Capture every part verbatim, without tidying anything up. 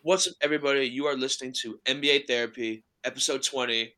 What's up, everybody? You are listening to N B A Therapy, episode twenty,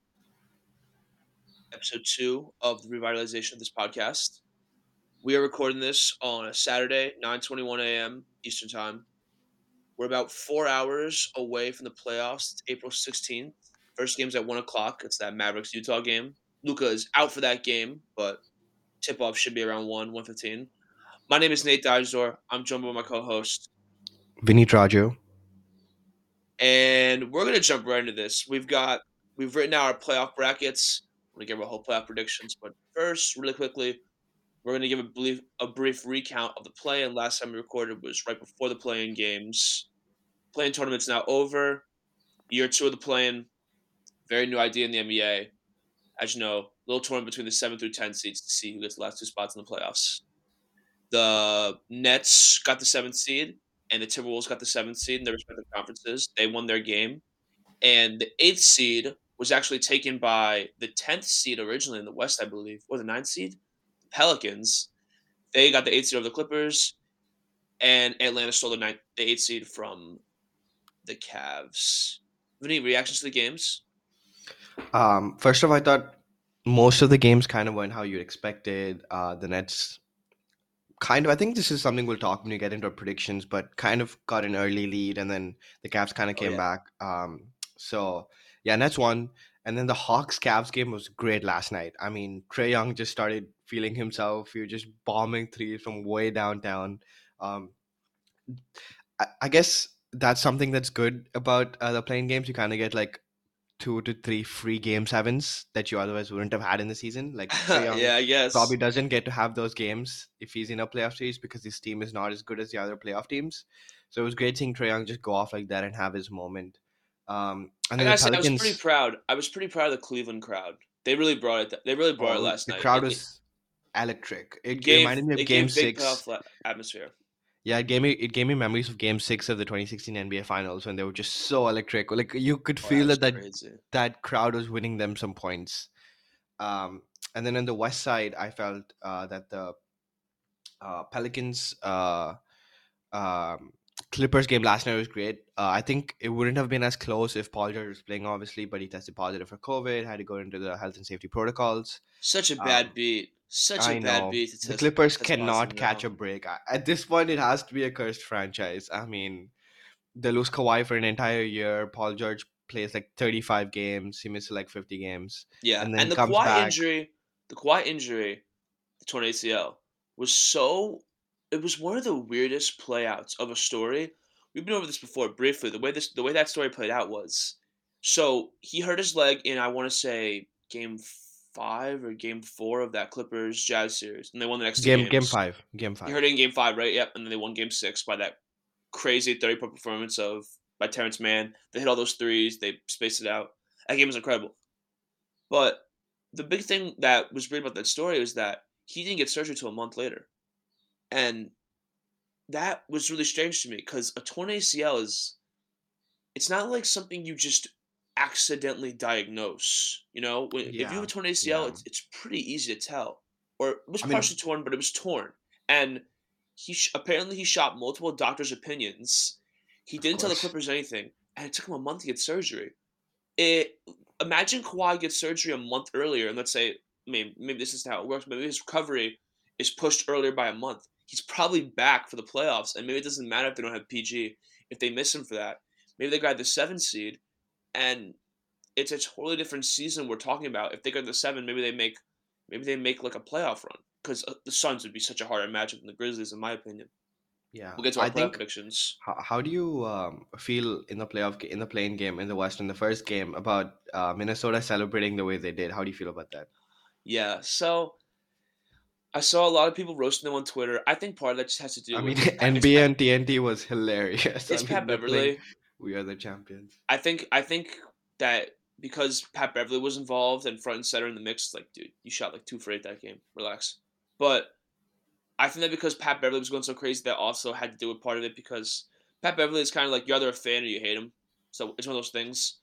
episode two of the revitalization of this podcast. We are recording this on a Saturday, nine twenty-one a m. Eastern Time. We're about four hours away from the playoffs. It's April sixteenth. First game's at one o'clock. It's that Mavericks-Utah game. Luka is out for that game, but tip-off should be around one, one fifteen. My name is Nate Dijsdor. I'm joined by my co-host, Vinny Raju. and we're gonna jump right into this. We've got we've written out our playoff brackets. We're gonna give our whole playoff predictions, but first, really quickly, we're gonna give a brief a brief recount of the play. And last time we recorded was right before the play-in games. Play-in tournament's now over. Year two of the play-in. Very new idea in the N B A. As you know, little tournament between the seven through ten seeds to see who gets the last two spots in the playoffs. The Nets got the seventh seed, and the Timberwolves got the seventh seed in their respective conferences. They won their game. And the eighth seed was actually taken by the tenth seed originally in the West, I believe, or the ninth seed, the Pelicans. They got the eighth seed over the Clippers, and Atlanta stole the ninth, the eighth seed from the Cavs. Any reactions to the games? Um, first off, I thought most of the games kind of went how you expected. Uh, the Nets kind of, I think this is something we'll talk when we get into our predictions, but kind of got an early lead, and then the Cavs kind of Oh came yeah, back. Um, so yeah, Nets won, and then the Hawks Cavs game was great last night. I mean, Trey Young just started feeling himself. He was just bombing threes from way downtown. Um, I, I guess that's something that's good about uh, the playing games. You kind of get like two to three free game sevens that you otherwise wouldn't have had in the season. Like Trey Young yeah, I probably guess. doesn't get to have those games if he's in a playoff series because his team is not as good as the other playoff teams. So it was great seeing Trey Young just go off like that and have his moment. Um, and I then the gotta say, I was pretty Pelicans, proud. I was pretty proud of the Cleveland crowd. They really brought it. They really brought it oh, last the night. crowd It, it, was electric. it It, it gave reminded me of it Game gave big Six. playoff la- atmosphere. Yeah, it gave me it gave me memories of Game Six of the twenty sixteen N B A Finals when they were just so electric. Like you could Oh, that feel was that that, crazy. that crowd was winning them some points. Um, and then on the west side, I felt uh, that the uh, Pelicans uh, um, Clippers game last night was great. Uh, I think it wouldn't have been as close if Paul George was playing, obviously, but he tested positive for COVID, had to go into the health and safety protocols. Such a bad Um, beat. Such a I bad know beat to the test Clippers test positive cannot catch now. a break. I- At this point, it has to be a cursed franchise. I mean, they lose Kawhi for an entire year. Paul George plays like thirty-five games. He misses like fifty games, Yeah, and then and the comes Kawhi back. injury, the Kawhi injury, the torn A C L, was so. It was one of the weirdest playouts of a story. We've been over this before briefly. The way this, the way that story played out was, so he hurt his leg in I want to say game five or game four of that Clippers Jazz series, and they won the next two Game game games. five, game He hurt five. it in game five, right? Yep, and then they won game six by that crazy thirty point performance of by Terrence Mann. They hit all those threes. They spaced it out. That game was incredible. But the big thing that was weird about that story was that he didn't get surgery till a month later, and that was really strange to me because a torn A C L is it's not like something you just accidentally diagnose. You know, when, if you have Yeah, a torn A C L, yeah. it's it's pretty easy to tell. Or it was I mean, partially torn, but it was torn, and he sh- apparently he shot multiple doctors' opinions. He of didn't tell the course. Clippers anything, and it took him a month to get surgery. It Imagine Kawhi gets surgery a month earlier, and let's say, I mean, maybe this isn't how it works. Maybe his recovery is pushed earlier by a month. He's probably back for the playoffs, and maybe it doesn't matter if they don't have P G if they miss him for that. Maybe they got the seven seed, and it's a totally different season we're talking about. If they got the seven, maybe they make, maybe they make like a playoff run because uh, the Suns would be such a harder matchup than the Grizzlies, in my opinion. Yeah, We'll get to our I playoff think. predictions. How, how do you um, feel in the playoff ga- in the playing game in the West in the first game about uh, Minnesota celebrating the way they did? How do you feel about that? Yeah, so I saw a lot of people roasting them on Twitter. I think part of that just has to do I mean, with it's Pat, it's N B A Pat, and T N T was hilarious. I it's Pat mean, they're playing. Beverly. We are the champions. I think I think that because Pat Beverly was involved and front and center in the mix, like, dude, you shot like two for eight that game. Relax. But I think that because Pat Beverly was going so crazy, that also had to do with part of it because Pat Beverly is kind of like you're either a fan or you hate him. So it's one of those things.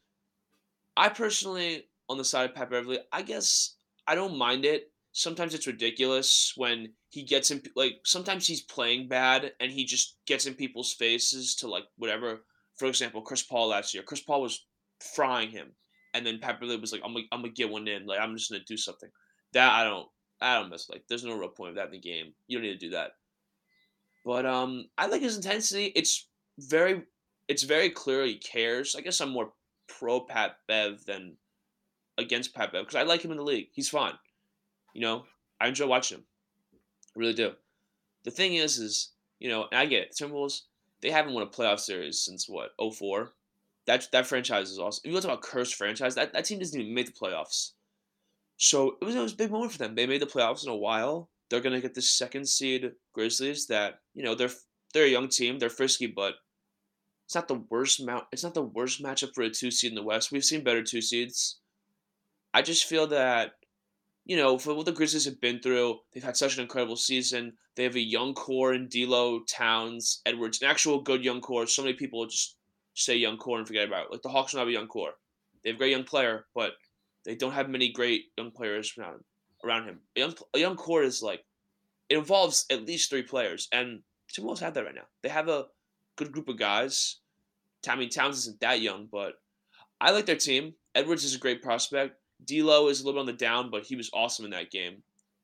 I personally, on the side of Pat Beverly, I guess I don't mind it. Sometimes it's ridiculous when he gets in, like, sometimes he's playing bad and he just gets in people's faces to, like, whatever. For example, Chris Paul last year. Chris Paul was frying him, and then Pat Beverley was like, "I'm gonna, I'm gonna get one in. Like I'm just gonna do something." That I don't, I don't mess with. Like, there's no real point of that in the game. You don't need to do that. But um, I like his intensity. It's very, it's very clear he cares. I guess I'm more pro Pat Bev than against Pat Bev because I like him in the league. He's fun. You know, I enjoy watching him. I really do. The thing is, is you know, and I get it. Timberwolves, they haven't won a playoff series since what oh four. That that franchise is awesome. If you want to talk about cursed franchise, that, that team doesn't even make the playoffs. So it was, it was a big moment for them. They made the playoffs in a while. They're gonna get the second seed Grizzlies. That you know they're they're a young team. They're frisky, but it's not the worst mount. It's not the worst matchup for a two seed in the West. We've seen better two seeds. I just feel that you know, for what the Grizzlies have been through, they've had such an incredible season. They have a young core in D'Lo, Towns, Edwards, an actual good young core. So many people just say young core and forget about it. Like the Hawks don't have a young core. They have a great young player, but they don't have many great young players around him. Around him, a young a young core is like it involves at least three players, and Timberwolves have that right now. They have a good group of guys. I mean, Towns isn't that young, but I like their team. Edwards is a great prospect. D'Lo is a little bit on the down, but he was awesome in that game.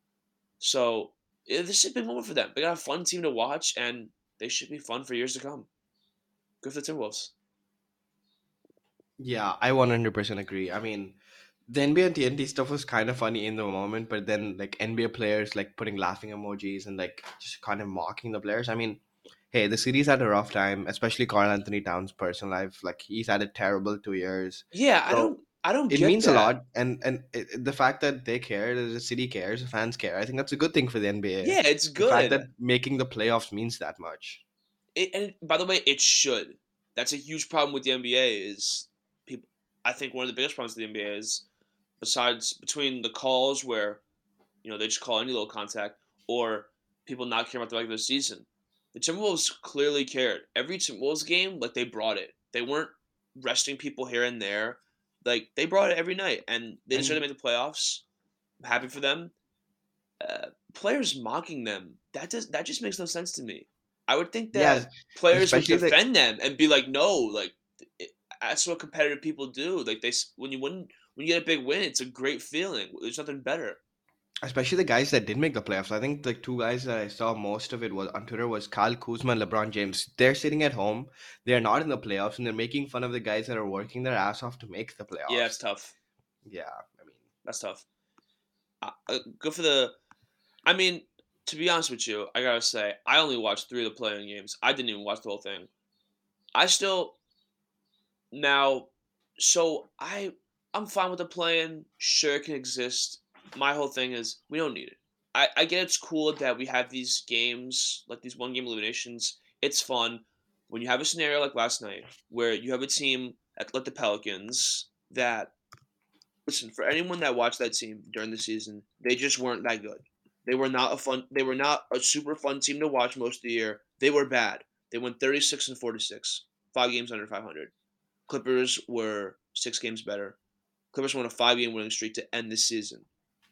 So yeah, this is a big moment for them. They got a fun team to watch, and they should be fun for years to come. Good for the Timberwolves. Yeah, I one hundred percent agree. I mean, the N B A and T N T stuff was kind of funny in the moment, but then like N B A players like putting laughing emojis and like just kind of mocking the players. I mean, hey, the series had a rough time, especially Carl Anthony Towns' personal life. Like he's had a terrible two years, Yeah, I so don't, I don't it get means a that. lot. And and it, the fact that they care, the city cares, the fans care. I think that's a good thing for the N B A. Yeah, it's The fact good. that making the playoffs means that much. It, and by the way, it should. That's a huge problem with the N B A. Is people? I think one of the biggest problems with the N B A is besides between the calls where you know they just call any little contact or people not caring about the regular season. The Timberwolves clearly cared. Every Timberwolves game, like they brought it. They weren't resting people here and there. Like they brought it every night, and they decided And to make the playoffs. I'm happy for them. Uh, players mocking them that does that just makes no sense to me. I would think yeah, that players would especially the defend them and be like, no, like it, that's what competitive people do. Like they s- when you win when you get a big win, it's a great feeling. There's nothing better. especially the guys that did make the playoffs. I think the two guys that I saw most of it was on Twitter was Kyle Kuzma and LeBron James. They're sitting at home. They're not in the playoffs, and they're making fun of the guys that are working their ass off to make the Yeah, it's playoffs. tough. Yeah, I mean, That's tough. Uh, uh, good for the. I mean, to be honest with you, I gotta say, I only watched three of the playing games. I didn't even watch the whole thing. I still now, so I I'm fine with the playing. Sure, it can exist. My whole thing is we don't need it. I I get it's cool that we have these games like these one game eliminations. It's fun when you have a scenario like last night where you have a team at like the Pelicans that listen, for anyone that watched that team during the season, they just weren't that good. They were not a fun. They were not a super fun team to watch most of the year. They were bad. They went thirty-six and forty-six, five games under five hundred. Clippers were six games better. Clippers won a five-game winning streak to end the season.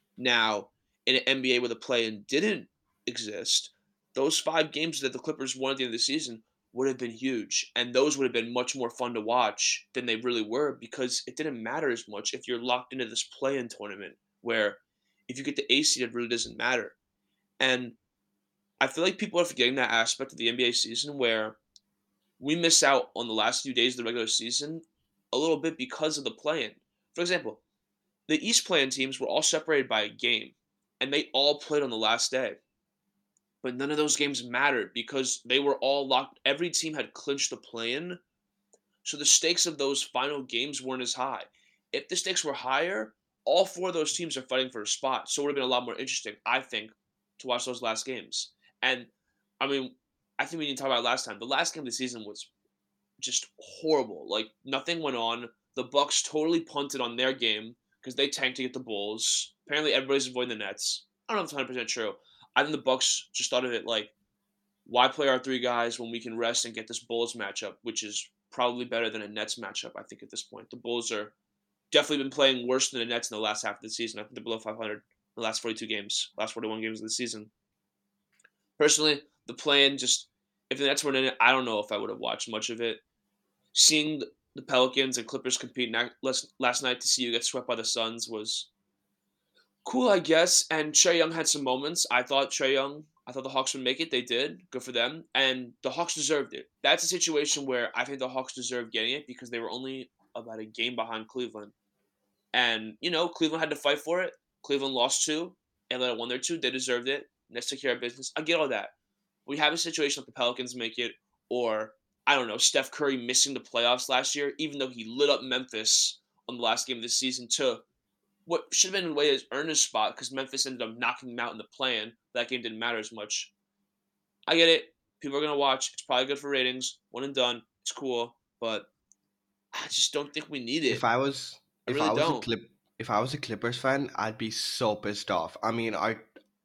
Now, in an N B A where the play-in didn't exist, those five games that the Clippers won at the end of the season would have been huge, and those would have been much more fun to watch than they really were because it didn't matter as much if you're locked into this play-in tournament where if you get the A seed, it really doesn't matter. And I feel like people are forgetting that aspect of the N B A season where we miss out on the last few days of the regular season a little bit because of the play-in. For example, the East play-in teams were all separated by a game, and they all played on the last day. But none of those games mattered because they were all locked. Every team had clinched the play-in, so the stakes of those final games weren't as high. If the stakes were higher, all four of those teams are fighting for a spot, so it would have been a lot more interesting, I think, to watch those last games. And I mean, I think we didn't talk about it last time. The last game of the season was just horrible. Like nothing went on. The Bucks totally punted on their game because they tanked to get the Bulls. Apparently, everybody's avoiding the Nets. I don't know if it's one hundred percent true. I think the Bucks just thought of it like, why play our three guys when we can rest and get this Bulls matchup, which is probably better than a Nets matchup. I think at this point, the Bulls are definitely been playing worse than the Nets in the last half of the season. I think they're below five hundred in the last forty-two games, last forty-one games of the season. Personally, the plan just if the Nets weren't in it, I don't know if I would have watched much of it. Seeing the Pelicans and Clippers compete na- last last night to see you get swept by the Suns was cool, I guess. And Trey Young had some moments. I thought Trey Young, I thought the Hawks would make it. They did. Good for them. And the Hawks deserved it. That's a situation where I think the Hawks deserved getting it because they were only about a game behind Cleveland. And, you know, Cleveland had to fight for it. Cleveland lost two. Atlanta won their two. They deserved it. Let's take care of business. I get all that. We have a situation like the Pelicans make it, or I don't know, Steph Curry missing the playoffs last year, even though he lit up Memphis on the last game of the season to what should have been in a way his earnest spot because Memphis ended up knocking him out in the play-in. That game didn't matter as much. I get it. People are gonna watch. It's probably good for ratings. One and done. It's cool, but I just don't think we need If it. I was I if really I was a don't. clip if I was a Clippers fan, I'd be so pissed off. I mean, I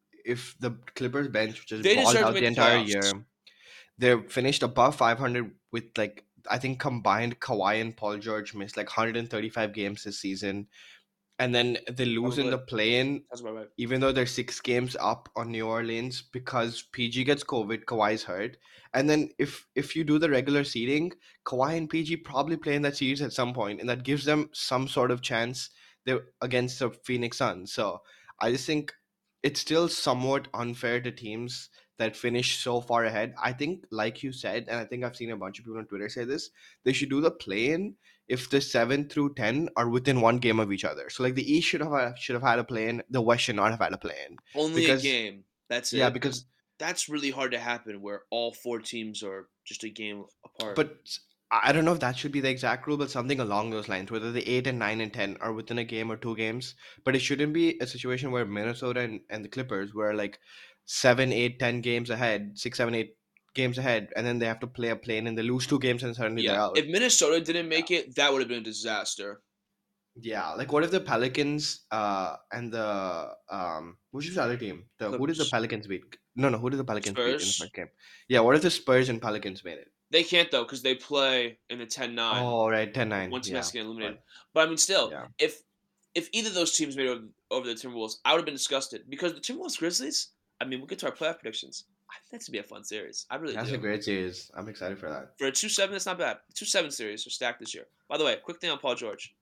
if the Clippers bench just They balled deserve to out make the the entire playoffs. year, they finished above five hundred with like I think combined Kawhi and Paul George missed like one hundred thirty-five games this season, and then they lose in Probably. the play-in, That's about right. even though they're six games up on New Orleans because P G gets COVID, Kawhi's hurt, and then if if you do the regular seeding, Kawhi and P G probably play in that series at some point, and that gives them some sort of chance they against the Phoenix Suns. So I just think it's still somewhat unfair to teams that finish so far ahead. I think, like you said, and I think I've seen a bunch of people on Twitter say this, they should do the play-in if the seven through ten are within one game of each other. So like the East should have should have had a play in, the West should not have had a play in Only a because game. That's yeah, it. because Because that's really hard to happen where all four teams are just a game apart. but I don't know if that should be the exact rule, but something along those lines, whether the eight and nine and ten are within a game or two games. But it shouldn't be a situation where Minnesota and, and the Clippers were like seven, eight, ten games ahead, six, seven, eight games ahead, and then they have to play a plane and they lose two games and suddenly Yeah. they're out. If Minnesota didn't make it, that would have been a disaster. Yeah, like what if the Pelicans uh and the um which is the other team? The who did the Clippers. Pelicans beat? No, no, who did the Pelicans beat in the Spurs. first game? Yeah, what if the Spurs and Pelicans made it? They can't though because they play in the ten nine. Oh, right, ten nine. One team has Yeah. to get eliminated. But But I mean, still, yeah. if if either of those teams made it over, over the Timberwolves, I would have been disgusted because the Timberwolves Grizzlies. I mean, we'll get to our playoff predictions. I think that's to be a fun series. I really That's a do. great series. I'm excited for that. For a two seven, that's not bad. Two seven series are stacked this year. By the way, quick thing on Paul George.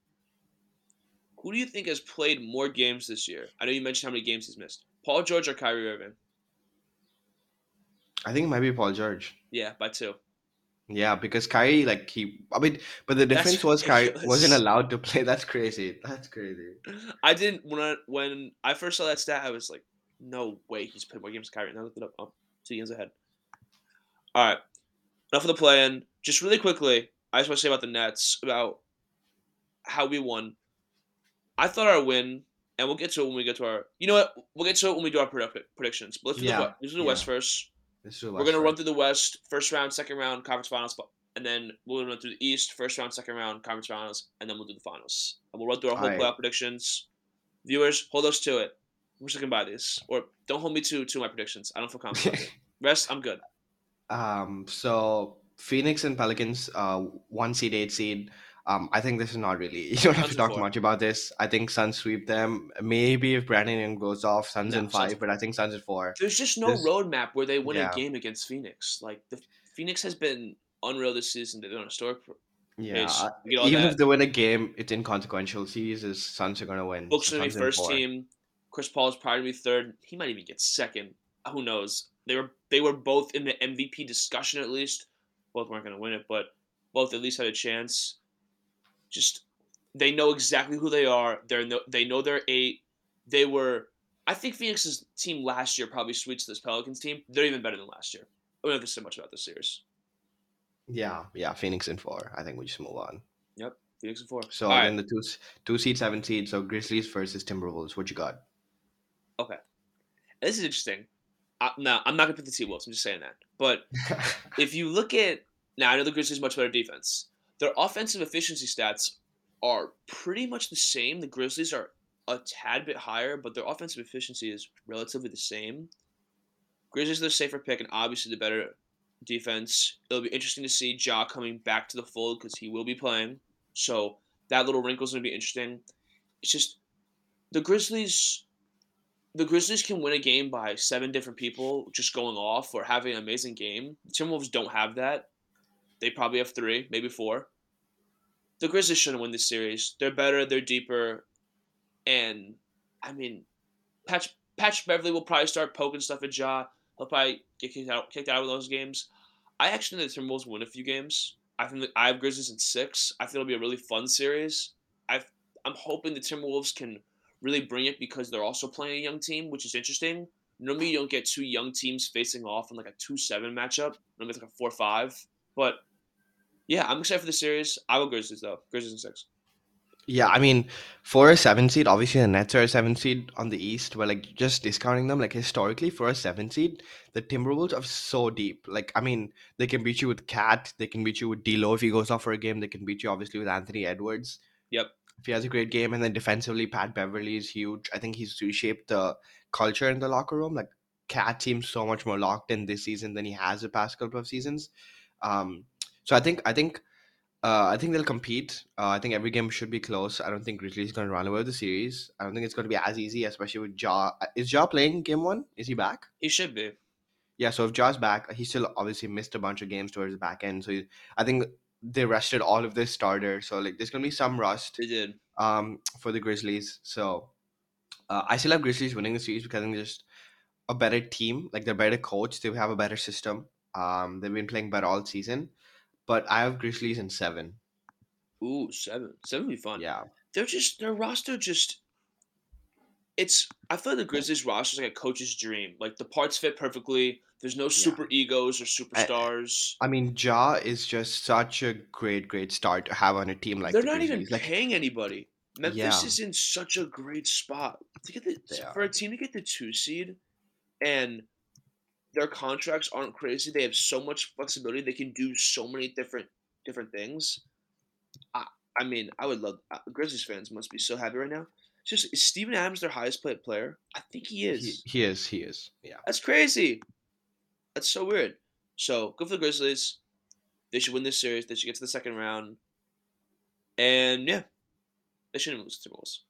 Who do you think has played more games this year? I know you mentioned how many games he's missed. Paul George or Kyrie Irving? I think it might be Paul George. Yeah, by two. Yeah, because Kyrie, like he, I mean, but the difference That's was Kyrie wasn't ridiculous. allowed to play. That's crazy. That's crazy. I didn't when I when I first saw that stat, I was like, no way he's played more games than Kyrie. And I looked it up. Oh, two games ahead. All right. Enough of the play-in. Just really quickly, I just want to say about the Nets, about how we won. I thought our win, and we'll get to it when we get to our. You know what? We'll get to it when we do our predict- predictions. But let's do the Yeah, West. Let's do the West yeah. first. This is the We're West gonna run first. through the West, first round, second round, conference finals, and then we'll run through the East, first round, second round, conference finals, and then we'll do the finals. And we'll run through our All whole right. playoff predictions. Viewers, hold us to it. We're sticking by these, or don't hold me to to my predictions. I don't feel confident about it. Rest, I'm good. Um, so Phoenix and Pelicans, uh, one seed, eight seed. Um, I think this is not really. You don't have to Suns in talk four. much about this. I think Suns sweep them. Maybe if Brandon Young goes off, Suns No, in Suns five, in but I four. think Suns in four. There's just no This, roadmap where they win a yeah, game against Phoenix. Like the Phoenix has been unreal this season. They've been on a historic yeah. pace. I- We get all Even if that. they win a game, it's inconsequential. Series is Suns are gonna win. Book's So gonna be Suns in first four. team. Chris Paul is probably gonna be third. He might even get second. Who knows? They were they were both in the M V P discussion at least. Both weren't gonna win it, but both at least had a chance. Just they know exactly who they are. They're no, they know they're eight. They were. I think Phoenix's team last year probably sweeps this Pelicans team. They're even better than last year. I don't know so much about this series. Yeah, yeah. Phoenix in four. I think we just move on. Yep, Phoenix and four. All So right, then the two two seed, seven seed. So Grizzlies versus Timberwolves. What you got? okay. This is interesting. Uh, no, I'm not gonna pick the T Wolves. I'm just saying that. But if you look at now, I know the Grizzlies much better defense. Their offensive efficiency stats are pretty much the same. The Grizzlies are a tad bit higher, but their offensive efficiency is relatively the same. Grizzlies are the safer pick and obviously the better defense. It'll be interesting to see Ja coming back to the fold because he will be playing. So that little wrinkle is going to be interesting. It's just the Grizzlies. The Grizzlies can win a game by seven different people just going off or having an amazing game. The Timberwolves don't have that. They probably have three, maybe four. The Grizzlies shouldn't win this series. They're better. They're deeper. And I mean, Patch Patch Beverly will probably start poking stuff at Ja. He'll probably get kicked out kicked out of those games. I actually think the Timberwolves win a few games. I think that I have Grizzlies in six. I think it'll be a really fun series. I I'm hoping the Timberwolves can really bring it because they're also playing a young team, which is interesting. Normally, you don't get two young teams facing off in like a two seven matchup. Normally, it's like a four five. But yeah, I'm excited for the series. I will Grizzlies though. Grizzlies in six. Yeah, I mean, for a seven seed, obviously the Nets are a seven seed on the East. But like just discounting them, like historically for a seven seed, the Timberwolves are so deep. Like, I mean, they can beat you with Cat, they can beat you with D'Lo if he goes off for a game. They can beat you obviously with Anthony Edwards Yep, if he has a great game. And then defensively, Pat Beverly is huge. I think he's reshaped the culture in the locker room. Like, Cat seems so much more locked in this season than he has the past couple of seasons. Um, so I think I think uh, I think they'll compete. Uh, I think every game should be close. I don't think Grizzlies going to run away with the series. I don't think it's going to be as easy, especially with Ja. Is Ja playing game one? Is he back? he should be. Yeah. So if Ja's back, he still obviously missed a bunch of games towards the back end. So he, I think they rested all of their starters. So like, there's going to be some rust They did. um for the Grizzlies. So uh, I still have Grizzlies winning the series because I think they're just a better team. Like they're better coach. They have a better system. Um, they've been playing better all season. But I have Grizzlies in seven. Ooh, seven. Seven would be fun. Yeah. They're just their roster just it's I feel like the Grizzlies roster is like a coach's dream. Like the parts fit perfectly. There's no Yeah. super egos or I, superstars. I mean, Ja is just such a great, great start to have on a team like They're the not even Grizzlies. Like, paying anybody. Memphis yeah, is in such a great spot to get the they for a are. team to get the two seed, and their contracts aren't crazy. They have so much flexibility. They can do so many different different things. I, I mean, I would love uh, Grizzlies fans must be so happy right now. It's just is Steven Adams their highest paid player? I think he He is. he is. He is. Yeah. That's crazy. That's so weird. So good for the Grizzlies. They should win this series. They should get to the second round. And yeah, they shouldn't lose to the Timberwolves.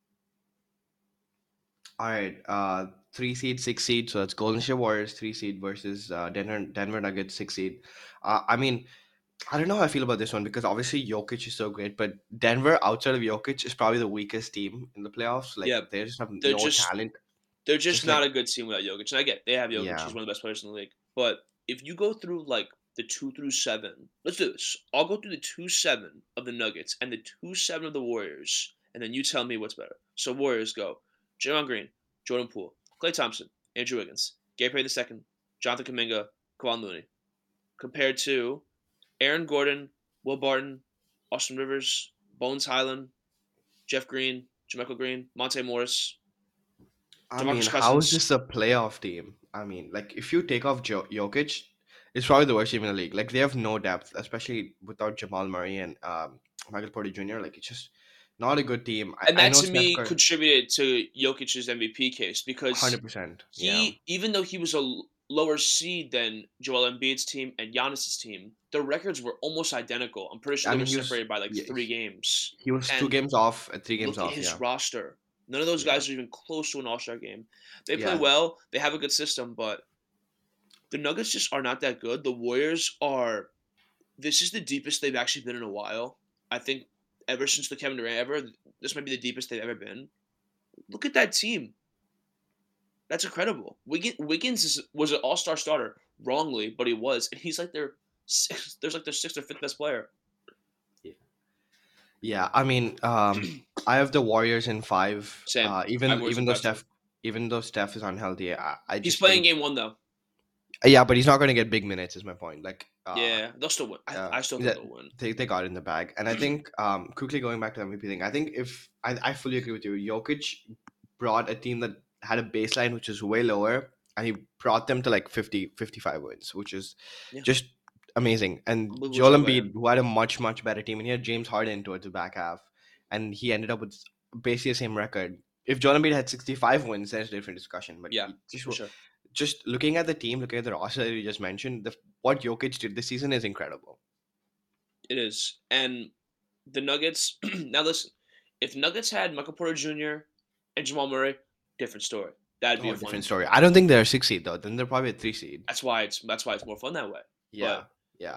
All right. Uh, three seed, six seed. So that's Golden State Warriors, three seed versus uh, Denver Denver Nuggets, six seed. Uh, I mean, I don't know how I feel about this one because obviously Jokic is so great, but Denver outside of Jokic is probably the weakest team in the playoffs. Like Yeah, they just have they're no just talent. they're just Just like not a good team without Jokic. And I get they have Jokic. yeah, He's one of the best players in the league. But if you go through like the two through seven, let's do this. I'll go through the two seven of the Nuggets and the two seven of the Warriors, and then you tell me what's better. So Warriors go: Draymond Green, Jordan Poole, Klay Thompson, Andrew Wiggins, Gary Payton the second, Jonathan Kuminga, Kawhi Looney, compared to Aaron Gordon, Will Barton, Austin Rivers, Bones Highland, Jeff Green, Jermichael Green, Monte Morris, I mean, DeMarcus how is Cousins. this a playoff team? I mean, like if you take off jo- Jokic, it's probably the worst team in the league. Like they have no depth, especially without Jamal Murray and um, Michael Porter Junior Like it's just not a good team. And I, I that know to Steph me Curry, contributed to Jokic's M V P case because hundred percent. Yeah, he, even though he was a l- lower seed than Joel Embiid's team and Giannis's team, their records were almost identical. I'm pretty sure I they mean were he was separated by like yeah, three he, games. he was two And games off, uh, three games look at off. his Yeah, roster. None of those yeah, guys are even close to an All Star game. They play yeah. well. They have a good system, but the Nuggets just are not that good. The Warriors are. This is the deepest they've actually been in a while. I think ever since the Kevin Durant ever, this might be the deepest they've ever been. Look at that team. That's incredible. Wiggins, Wiggins is, was an All Star starter wrongly, but he was, and he's like their sixth. There's like their sixth or fifth best player. Yeah, I mean, um, I have the Warriors in five. Same. Uh, I have even Warriors in even though five too. Steph, even though Steph is unhealthy, I, I He's just playing think game one though. yeah, but he's not going to get big minutes. Is my point. Like, uh, Yeah, they'll still win. I, uh, I still think that they'll win. they they got it in the bag, and I think um, quickly going back to the M V P thing, I think if I I fully agree with you, Jokic brought a team that had a baseline which is way lower, and he brought them to like fifty fifty five wins, which is Yeah, just amazing. And unbelievable Joel job by Embiid, him. who had a much much better team, and he had James Harden towards the back half, and he ended up with basically the same record. If Joel Embiid had sixty five wins, then it's a different discussion. But Yeah, he just for sure. just looking at the team, looking at the roster that you just mentioned, the what Jokic did this season is incredible. It is. And the Nuggets. Now listen, if Nuggets had Michael Porter Junior and Jamal Murray, different story. That'd be Oh, a different fun. story. I don't think they're a six seed though. Then they're probably a three seed. That's why it's that's why it's more fun that way. Yeah, But yeah.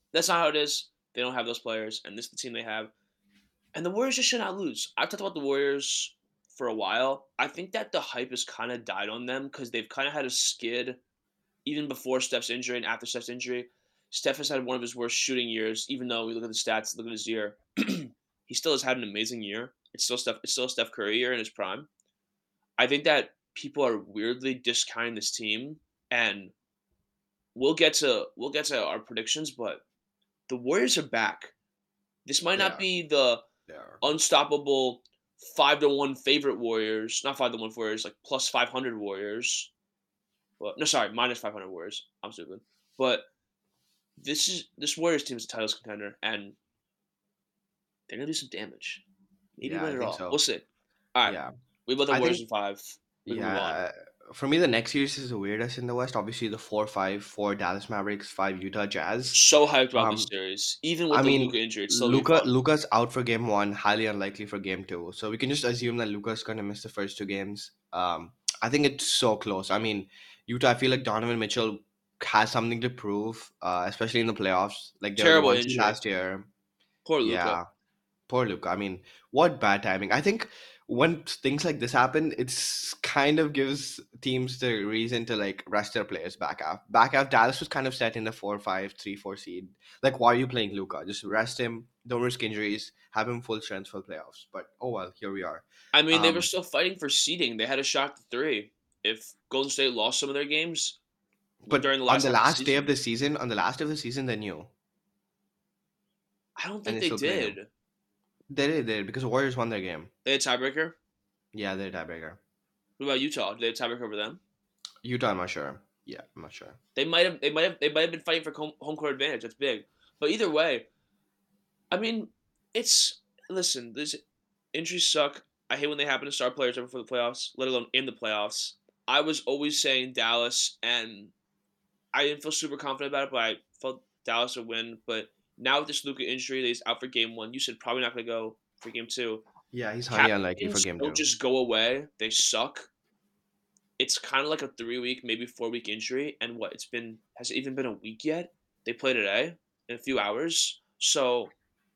That's not how it is. They don't have those players, and this is the team they have. And the Warriors just should not lose. I've talked about the Warriors for a while. I think that the hype has kind of died on them because they've kind of had a skid even before Steph's injury and after Steph's injury. Steph has had one of his worst shooting years, even though we look at the stats, look at his year. He still has had an amazing year. It's still Steph. It's still a Steph Curry year in his prime. I think that people are weirdly discounting this team, and we'll get to we'll get to our predictions, but the Warriors are back. This might They not are. be the They are. unstoppable five to one favorite Warriors, not five to one Warriors, like plus five hundred Warriors. Well, no, sorry, minus five hundred Warriors. I'm stupid. But this is this Warriors team is a titles contender, and they're gonna do some damage. Maybe Yeah, win I it think all. so. We'll see. All right, Yeah. we both have I Warriors think in five. We can move on. yeah, for me the next series is the weirdest in the West. Obviously the four five, four Dallas Mavericks, five Utah Jazz. So hyped about this Um series, even with I the mean, Luca injury, it's still gonna be Luca fun. Luca's out for game one, highly unlikely for game two. So we can just assume that Luca's gonna miss the first two games. Um, I think it's so close. I mean, Utah. I feel like Donovan Mitchell has something to prove, uh, especially in the playoffs. Like they were the Terrible one seed injury. last year. Poor Luca. Yeah, poor Luca. I mean, what bad timing. I think when things like this happen, it's kind of gives teams the reason to like rest their players back half. Back half, Dallas was kind of set in the four five, three four seed. Like, why are you playing Luca? Just rest him, don't risk injuries, have him full strength for playoffs. But oh well, here we are. I mean, they were Um, still fighting for seeding. They had a shot to three. If Golden State lost some of their games but during the on last the half of the last day of season, the season, on the last day of the season, they knew, I don't and think they they still played him. did. They did, they did because the Warriors won their game. They had tiebreaker. Yeah, they're tiebreaker. What about Utah? Did they have tiebreaker over them? Utah, I'm not sure. Yeah, I'm not sure. They might have. They might have. They might have been fighting for home, home court advantage. That's big. But either way, I mean, it's listen. These injuries suck. I hate when they happen to star players ever for the playoffs, let alone in the playoffs. I was always saying Dallas, and I didn't feel super confident about it, but I felt Dallas would win. But now with this Luka injury, that he's out for game one. You said probably not going to go for game two. Yeah, he's highly unlikely for Captains game don't two. just go away; they suck. It's kind of like a three week, maybe four week injury. And what it's been has it even been a week yet? They play today in a few hours. So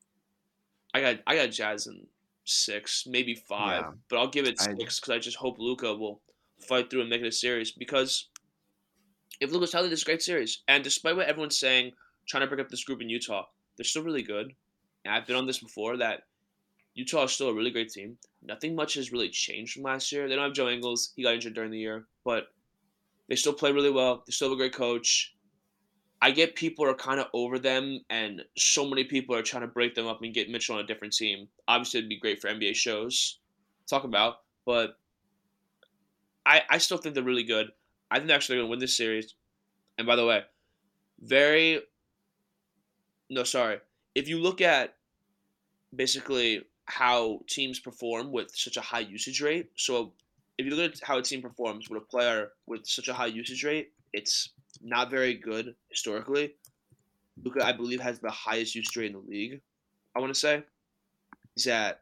I got I got Jazz in six, maybe five, Yeah, but I'll give it I six because I just hope Luca will fight through and make it a series. Because if Luca's healthy, this is a great series. And despite what everyone's saying, trying to break up this group in Utah, they're still really good. And I've been on this before that Utah is still a really great team. Nothing much has really changed from last year. They don't have Joe Ingles; he got injured during the year, but they still play really well. They still have a great coach. I get people are kind of over them, and so many people are trying to break them up and get Mitchell on a different team. Obviously, it'd be great for N B A shows to talk about, but I, I still think they're really good. I think they're actually going to win this series. And by the way, very no, sorry. If you look at basically how teams perform with such a high usage rate, so if you look at how a team performs with a player with such a high usage rate, it's not very good historically. Luka, I believe, has the highest usage rate in the league. I want to say he's at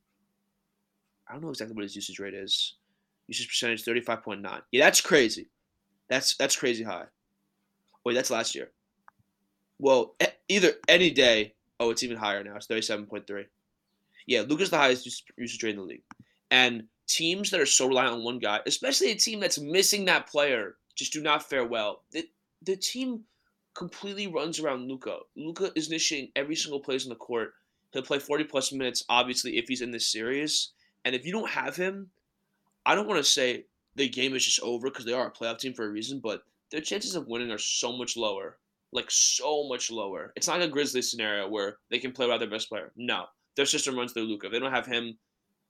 I don't know exactly what his usage rate is. Usage percentage thirty five point nine. Yeah, that's crazy. That's that's crazy high. Wait, that's last year. Well, e- either any day. Oh, it's even higher now. It's thirty seven point three. Yeah, Luka's the highest us- usage rate in the league, and teams that are so reliant on one guy, especially a team that's missing that player, just do not fare well. The, the team completely runs around Luka. Luka is initiating every single plays on the court. He'll play forty plus minutes, obviously, if he's in this series. And if you don't have him, I don't want to say the game is just over because they are a playoff team for a reason, but their chances of winning are so much lower. Like, so much lower. It's not like a Grizzlies scenario where they can play without their best player. No. Their system runs through Luka. If they don't have him,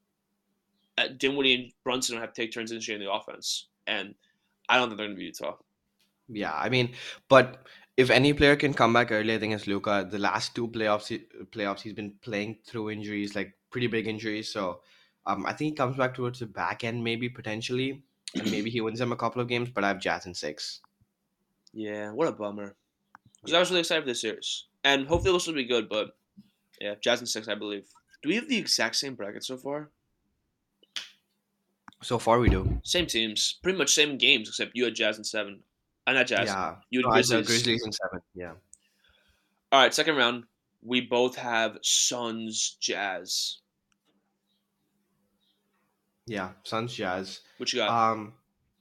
uh, Dinwiddie and Brunson don't have to take turns initiating the offense. And I don't think they're going to be Utah. Yeah, I mean, but if any player can come back early, I think it's Luca. The last two playoffs, he- playoffs, he's been playing through injuries, like pretty big injuries. So, um, I think he comes back towards the back end, maybe potentially, and maybe he wins them a couple of games. But I have Jazz in six. Yeah, what a bummer. Because I was Yeah. really excited for this series. And hopefully this will be good, but yeah, Jazz and six, I believe. Do we have the exact same bracket so far? So far, we do. Same teams. Pretty much same games, except you had Jazz and seven. Uh, not Jazz. Yeah. You No, had I had the Grizzlies. Grizzlies in seven. Yeah. All right, second round. We both have Suns Jazz. Yeah, Suns Jazz. What you got? Um,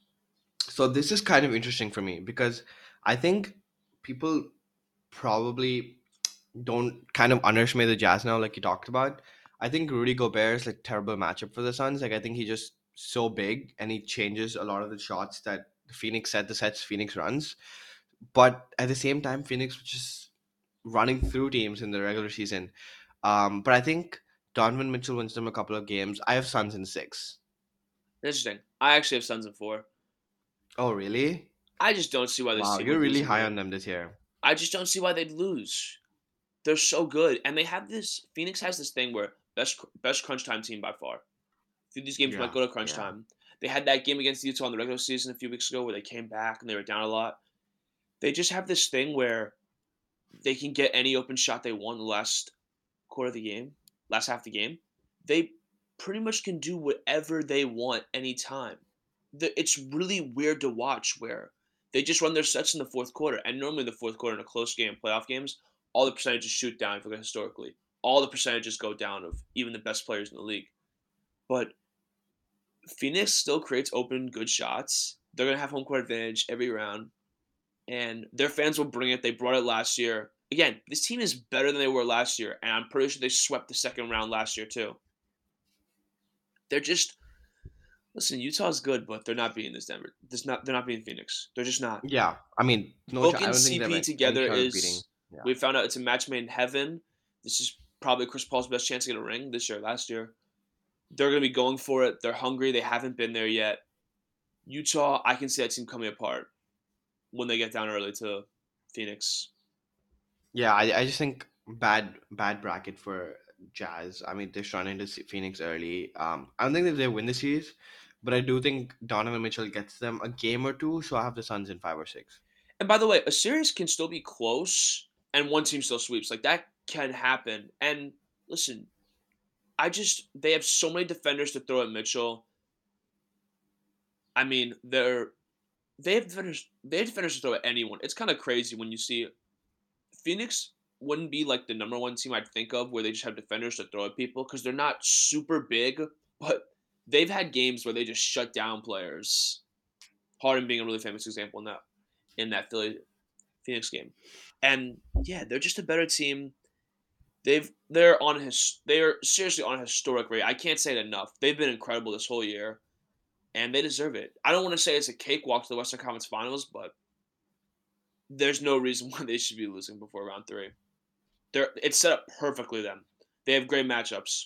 so this is kind of interesting for me because I think people probably don't kind of underestimate the Jazz now, like you talked about. I think Rudy Gobert is like terrible matchup for the Suns. Like I think he just so big and he changes a lot of the shots that Phoenix set the sets Phoenix runs. But at the same time, Phoenix was just running through teams in the regular season. Um, but I think Donovan Mitchell wins them a couple of games. I have Suns in six. Interesting. I actually have Suns in four. Oh really? I just don't see why this Wow, team you're would lose really high again. on them this year. I just don't see why they'd lose. They're so good, and they have this. Phoenix has this thing where best best crunch time team by far. Through these games might Yeah, go to crunch yeah. time. They had that game against Utah in the regular season a few weeks ago where they came back and they were down a lot. They just have this thing where they can get any open shot they want in the last quarter of the game, last half of the game. They pretty much can do whatever they want anytime. The, it's really weird to watch where they just run their sets in the fourth quarter. And normally in the fourth quarter in a close game, playoff games, all the percentages shoot down if you look historically. All the percentages go down of even the best players in the league. But Phoenix still creates open, good shots. They're gonna have home court advantage every round, and their fans will bring it. They brought it last year. Again, this team is better than they were last year, and I'm pretty sure they swept the second round last year too. They're just listen. Utah's good, but they're not beating this Denver. This not they're not beating Phoenix. They're just not. Yeah, I mean, no, ch- Book I and don't think they have C P a- any together shot of beating. is Yeah, we found out it's a match made in heaven. This is probably Chris Paul's best chance to get a ring this year. Last year, they're gonna be going for it. They're hungry. They haven't been there yet. Utah, I can see that team coming apart when they get down early to Phoenix. yeah. I, I just think bad, bad bracket for Jazz. I mean, they're trying into S- Phoenix early. Um, I don't think that they win the series, but I do think Donovan Mitchell gets them a game or two. So I have the Suns in five or six. And by the way, a series can still be close and one team still sweeps. Like that can happen. And listen, I just they have so many defenders to throw at Mitchell. I mean, they're they have defenders they have defenders to throw at anyone. It's kind of crazy when you see Phoenix wouldn't be like the number one team I'd think of where they just have defenders to throw at people because they're not super big, but they've had games where they just shut down players. Harden being a really famous example in that in that Philly Phoenix game. And yeah, they're just a better team. They've they're on his they're seriously on a historic rate. I can't say it enough. They've been incredible this whole year, and they deserve it. I don't want to say it's a cakewalk to the Western Conference Finals, but there's no reason why they should be losing before round three. They're it's set up perfectly. Them, they have great matchups.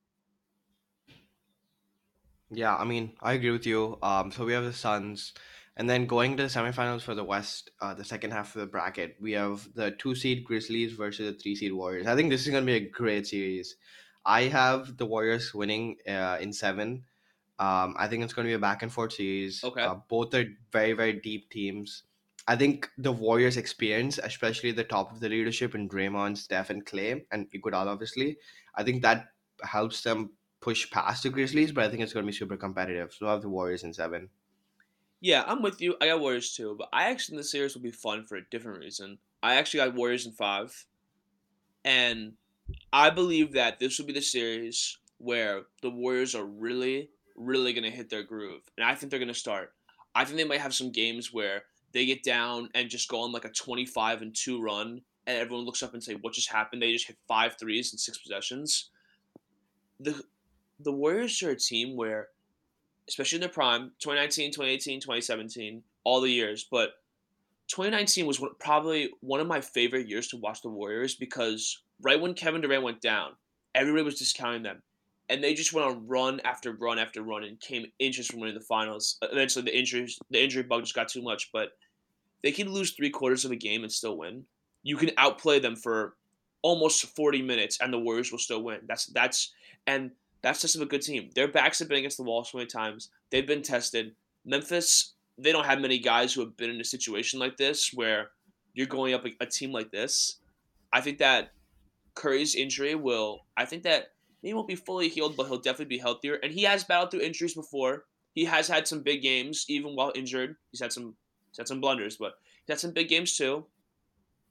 Yeah, I mean, I agree with you. Um, so we have the Suns, and then going to the semifinals for the West, uh, the second half of the bracket, we have the two seed Grizzlies versus the three seed Warriors. I think this is going to be a great series. I have the Warriors winning uh, in seven. Um, I think it's going to be a back and forth series. Okay. Uh, both are very, very deep teams. I think the Warriors' experience, especially the top of the leadership in Draymond, Steph, and Clay, and Iguodala, obviously, I think that helps them push past the Grizzlies. But I think it's going to be super competitive. So I have the Warriors in seven. Yeah, I'm with you. I got Warriors too, but I actually think the series will be fun for a different reason. I actually got Warriors in five, and I believe that this will be the series where the Warriors are really, really going to hit their groove. And I think they're going to start. I think they might have some games where they get down and just go on like a twenty-five and two run, and everyone looks up and say, "What just happened?" They just hit five threes in six possessions. The the Warriors are a team where, especially in their prime, twenty nineteen, twenty eighteen, twenty seventeen, all the years, but twenty nineteen was one, probably one of my favorite years to watch the Warriors because right when Kevin Durant went down, everybody was discounting them, and they just went on run after run after run and came inches from winning the finals. Eventually, the injuries, the injury bug just got too much, but they can lose three quarters of a game and still win. You can outplay them for almost forty minutes, and the Warriors will still win. That's that's and that's just a good team. Their backs have been against the wall so many times. They've been tested. Memphis, they don't have many guys who have been in a situation like this where you're going up a, a team like this. I think that Curry's injury will. I think that he won't be fully healed, but he'll definitely be healthier. And he has battled through injuries before. He has had some big games, even while injured. He's had some he's had some blunders, but he's had some big games too.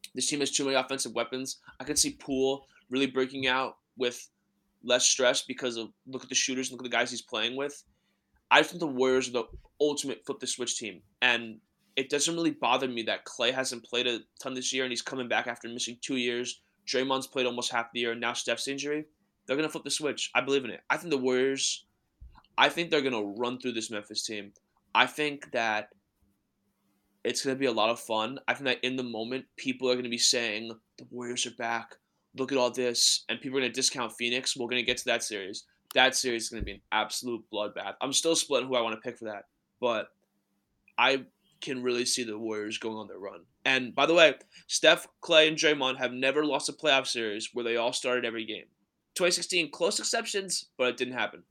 This team has too many offensive weapons. I could see Poole really breaking out with less stress because of look at the shooters, look at the guys he's playing with. I think the Warriors are the ultimate flip the switch team, and it doesn't really bother me that Clay hasn't played a ton this year and he's coming back after missing two years. Draymond's played almost half the year, and now Steph's injury. They're gonna flip the switch. I believe in it. I think the Warriors. I think they're gonna run through this Memphis team. I think that it's going to be a lot of fun. I think that in the moment, people are going to be saying, the Warriors are back. Look at all this. And people are going to discount Phoenix. We're going to get to that series. That series is going to be an absolute bloodbath. I'm still splitting who I want to pick for that. But I can really see the Warriors going on their run. And by the way, Steph, Clay, and Draymond have never lost a playoff series where they all started every game. twenty sixteen, close exceptions, but it didn't happen.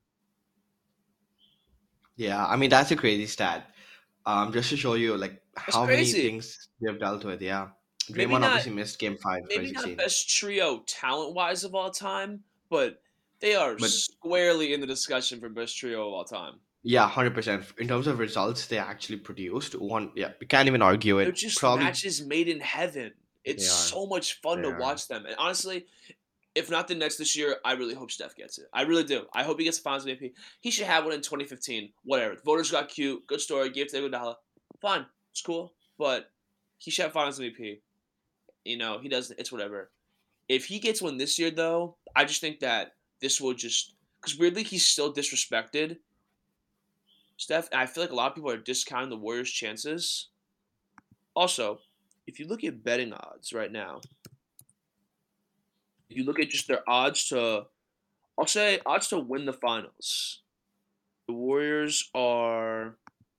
Yeah, I mean that's a crazy stat. Um, just to show you like That's how many crazy. things they've dealt with. Yeah, Maybe Draymond not obviously missed Game Five, maybe not twenty sixteen, best trio talent wise of all time, but they are but squarely in the discussion for best trio of all time. yeah, one hundred percent. In terms of results, they actually produced one. Yeah, we can't even argue They're it. just Probably matches made in heaven. It's they are. so much fun They to are. watch them. And honestly, if not the Nets this year, I really hope Steph gets it. I really do. I hope he gets the Finals M V P. He should have one in twenty fifteen. Whatever. The voters got cute. Good story. Gave it to Iguodala. Fine. It's cool. But he should have Finals M V P. You know, he doesn't. It's whatever. If he gets one this year, though, I just think that this will just because weirdly he's still disrespected. Steph, and I feel like a lot of people are discounting the Warriors' chances. Also, if you look at betting odds right now, if you look at just their odds to, I'll say odds to win the finals. The Warriors are,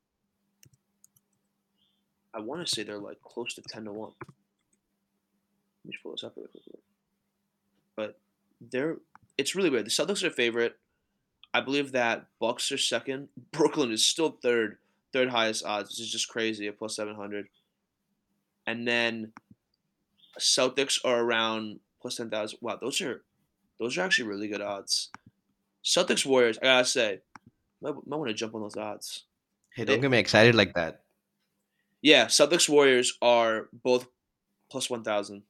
I want to say they're like close to ten to one. Let me just pull this up really quickly. But they're, it's really weird. The Celtics are a favorite. I believe that Bucks are second. Brooklyn is still third, third highest odds, which is just crazy at plus seven hundred. And then Celtics are around plus ten thousand. Wow, those are those are actually really good odds. Celtics Warriors, I gotta say, might, might want to jump on those odds. Hey, don't They, get me excited like that. yeah, Celtics Warriors are both plus one thousand.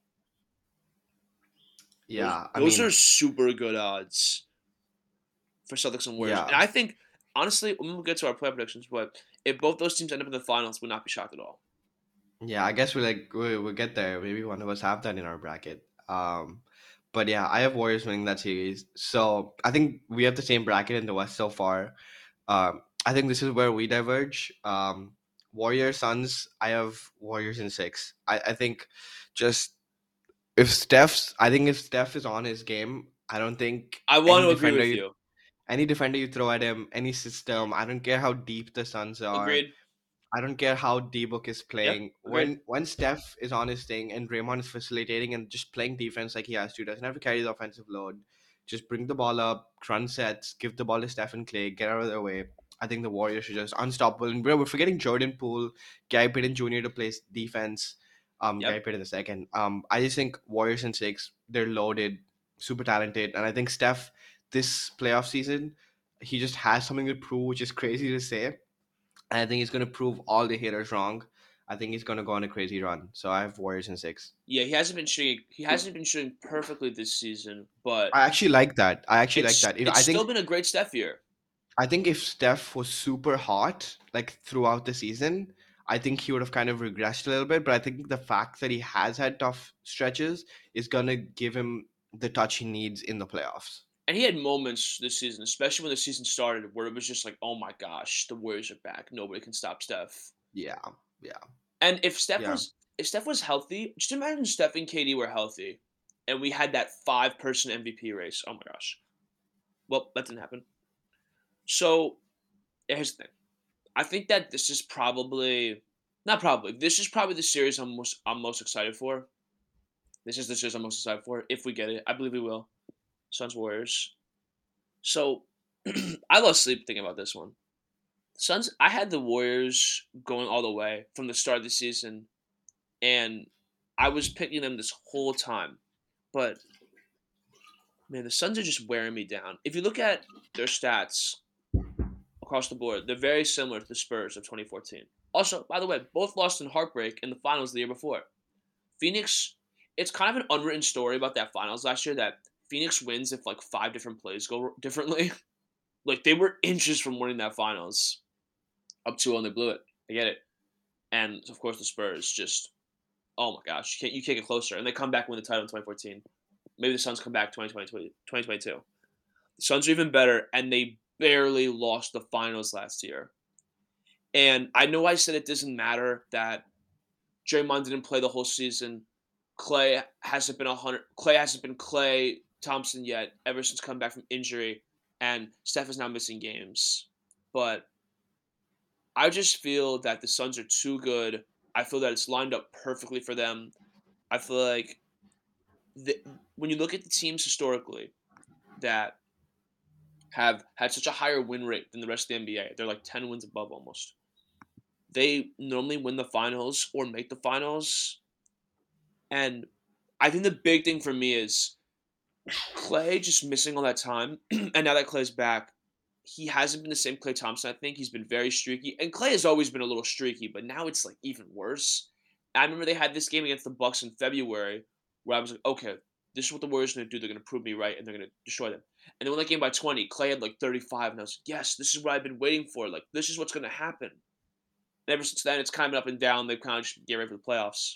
Those Yeah, I those are mean, super good odds for Celtics and Warriors. And yeah, I think honestly, when we get to our play predictions, but if both those teams end up in the finals, would not be shocked at all. yeah. I guess we like we we'll get there. Maybe one of us have that in our bracket. Um, but yeah, I have Warriors winning that series. So I think we have the same bracket in the West so far. Um, I think this is where we diverge. Um, Warriors Suns. I have Warriors in six. I I think just if Steph's, I think if Steph is on his game, I don't think I want any to agree defender with you you. any defender you throw at him, any system, I don't care how deep the Suns are. Agreed. I don't care how D-Book is Yep. playing. Agreed. When when Steph is on his thing and Draymond is facilitating and just playing defense like he has to, doesn't have to carry the offensive load. Just bring the ball up, run sets, give the ball to Steph and Clay, get out of their way. I think the Warriors are just unstoppable. And we're, we're forgetting Jordan Poole, Gary Payton Junior to play defense. Um, Gary Yep. Payton the second. Um, I just think Warriors in six, they're loaded, super talented, and I think Steph this playoff season, he just has something to prove, which is crazy to say. And I think he's going to prove all the haters wrong. I think he's going to go on a crazy run. So I have Warriors in six. Yeah, he hasn't been shooting. He hasn't been shooting perfectly this season, but I actually like that. I actually like it's that. If it's I still think been a great Steph year. I think if Steph was super hot like throughout the season, I think he would have kind of regressed a little bit. But I think the fact that he has had tough stretches is gonna give him the touch he needs in the playoffs. And he had moments this season, especially when the season started, where it was just like, "Oh my gosh, the Warriors are back. Nobody can stop Steph." Yeah, yeah, And if Steph yeah. was if Steph was healthy, just imagine Steph and K D were healthy, and we had that five person M V P race. Oh my gosh. Well, that didn't happen. So here's the thing. I think that this is probably not probably. This is probably the series I'm most I'm most excited for. This is the series I'm most excited for. If we get it, I believe we will. Suns Warriors. So I lost sleep thinking about this one. Suns. I had the Warriors going all the way from the start of the season, and I was picking them this whole time. But man, the Suns are just wearing me down. If you look at their stats across the board, they're very similar to the Spurs of twenty fourteen. Also, by the way, both lost in heartbreak in the finals the year before. Phoenix, it's kind of an unwritten story about that finals last year that Phoenix wins if like five different plays go differently. Like they were inches from winning that finals up two and they blew it. I get it. And of course the Spurs just oh my gosh, you can't you can't get closer. And they come back and win the title in twenty fourteen. Maybe the Suns come back twenty twenty, twenty twenty-two. The Suns are even better, and they barely lost the finals last year. And I know I said it doesn't matter that Draymond didn't play the whole season. Clay hasn't been a hundred. Clay hasn't been Clay Thompson yet ever since coming back from injury, and Steph is now missing games. But I just feel that the Suns are too good. I feel that it's lined up perfectly for them. I feel like the, when you look at the teams historically that have had such a higher win rate than the rest of the N B A, they're like ten wins above almost. They normally win the finals or make the finals. And I think the big thing for me is Clay just missing all that time. And now that Clay's back, he hasn't been the same Clay Thompson. I think he's been very streaky. And Clay has always been a little streaky, but now it's like even worse. I remember they had this game against the Bucks in February where I was like, okay, this is what the Warriors are going to do. They're going to prove me right, and they're going to destroy them. And then when they came by twenty, Clay had like thirty-five, and I was like, yes, this is what I've been waiting for. Like, this is what's going to happen. And ever since then, it's kind of been up and down. They've kind of just get ready for the playoffs.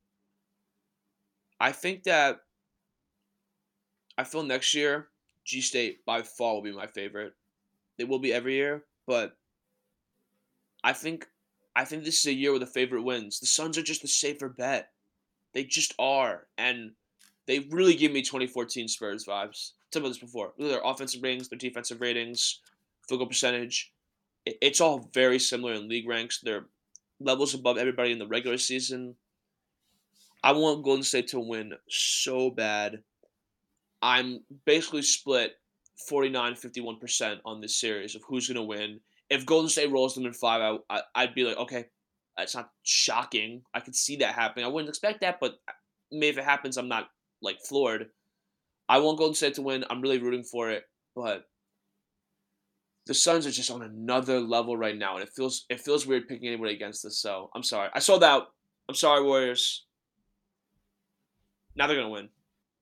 I think that I feel next year, G State by far will be my favorite. They will be every year, but I think I think this is a year where the favorite wins. The Suns are just the safer bet. They just are, and they really give me twenty fourteen Spurs vibes. I talked about this before. Look at their offensive ratings, their defensive ratings, field goal percentage. It, it's all very similar in league ranks. They're levels above everybody in the regular season. I want Golden State to win so bad. I'm basically split forty-nine fifty-one percent on this series of who's going to win. If Golden State rolls them in five, I, I, I'd be like, okay, that's not shocking. I could see that happening. I wouldn't expect that, but maybe if it happens, I'm not like floored. I want Golden State to win. I'm really rooting for it, but the Suns are just on another level right now, and it feels it feels weird picking anybody against this. So I'm sorry. I sold out. I'm sorry, Warriors. Now they're gonna win.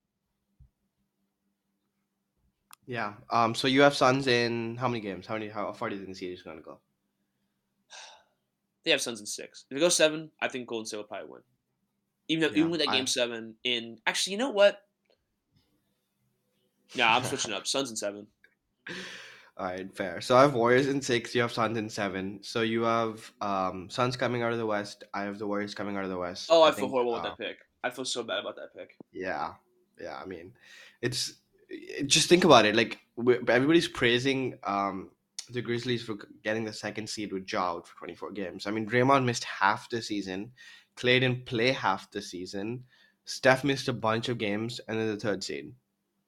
Yeah. Um. So you have Suns in how many games? How many? How far do you think the series is gonna go? They have Suns in six. If they go seven, I think Golden State will probably win. Even though, even Yeah. with that game I. seven in actually, you know what? Yeah, I'm switching up. Suns in seven. All right, fair. So I have Warriors in six. You have Suns in seven. So you have um Suns coming out of the West. I have the Warriors coming out of the West. Oh, I I feel think. horrible with Uh, that pick. I feel so bad about that pick. yeah, yeah. I mean, it's it- just think about it. Like we everybody's praising um the Grizzlies for getting the second seed with Ja out for twenty four games. I mean, Draymond missed half the season. Clay didn't play half the season. Steph missed a bunch of games, and then the third seed.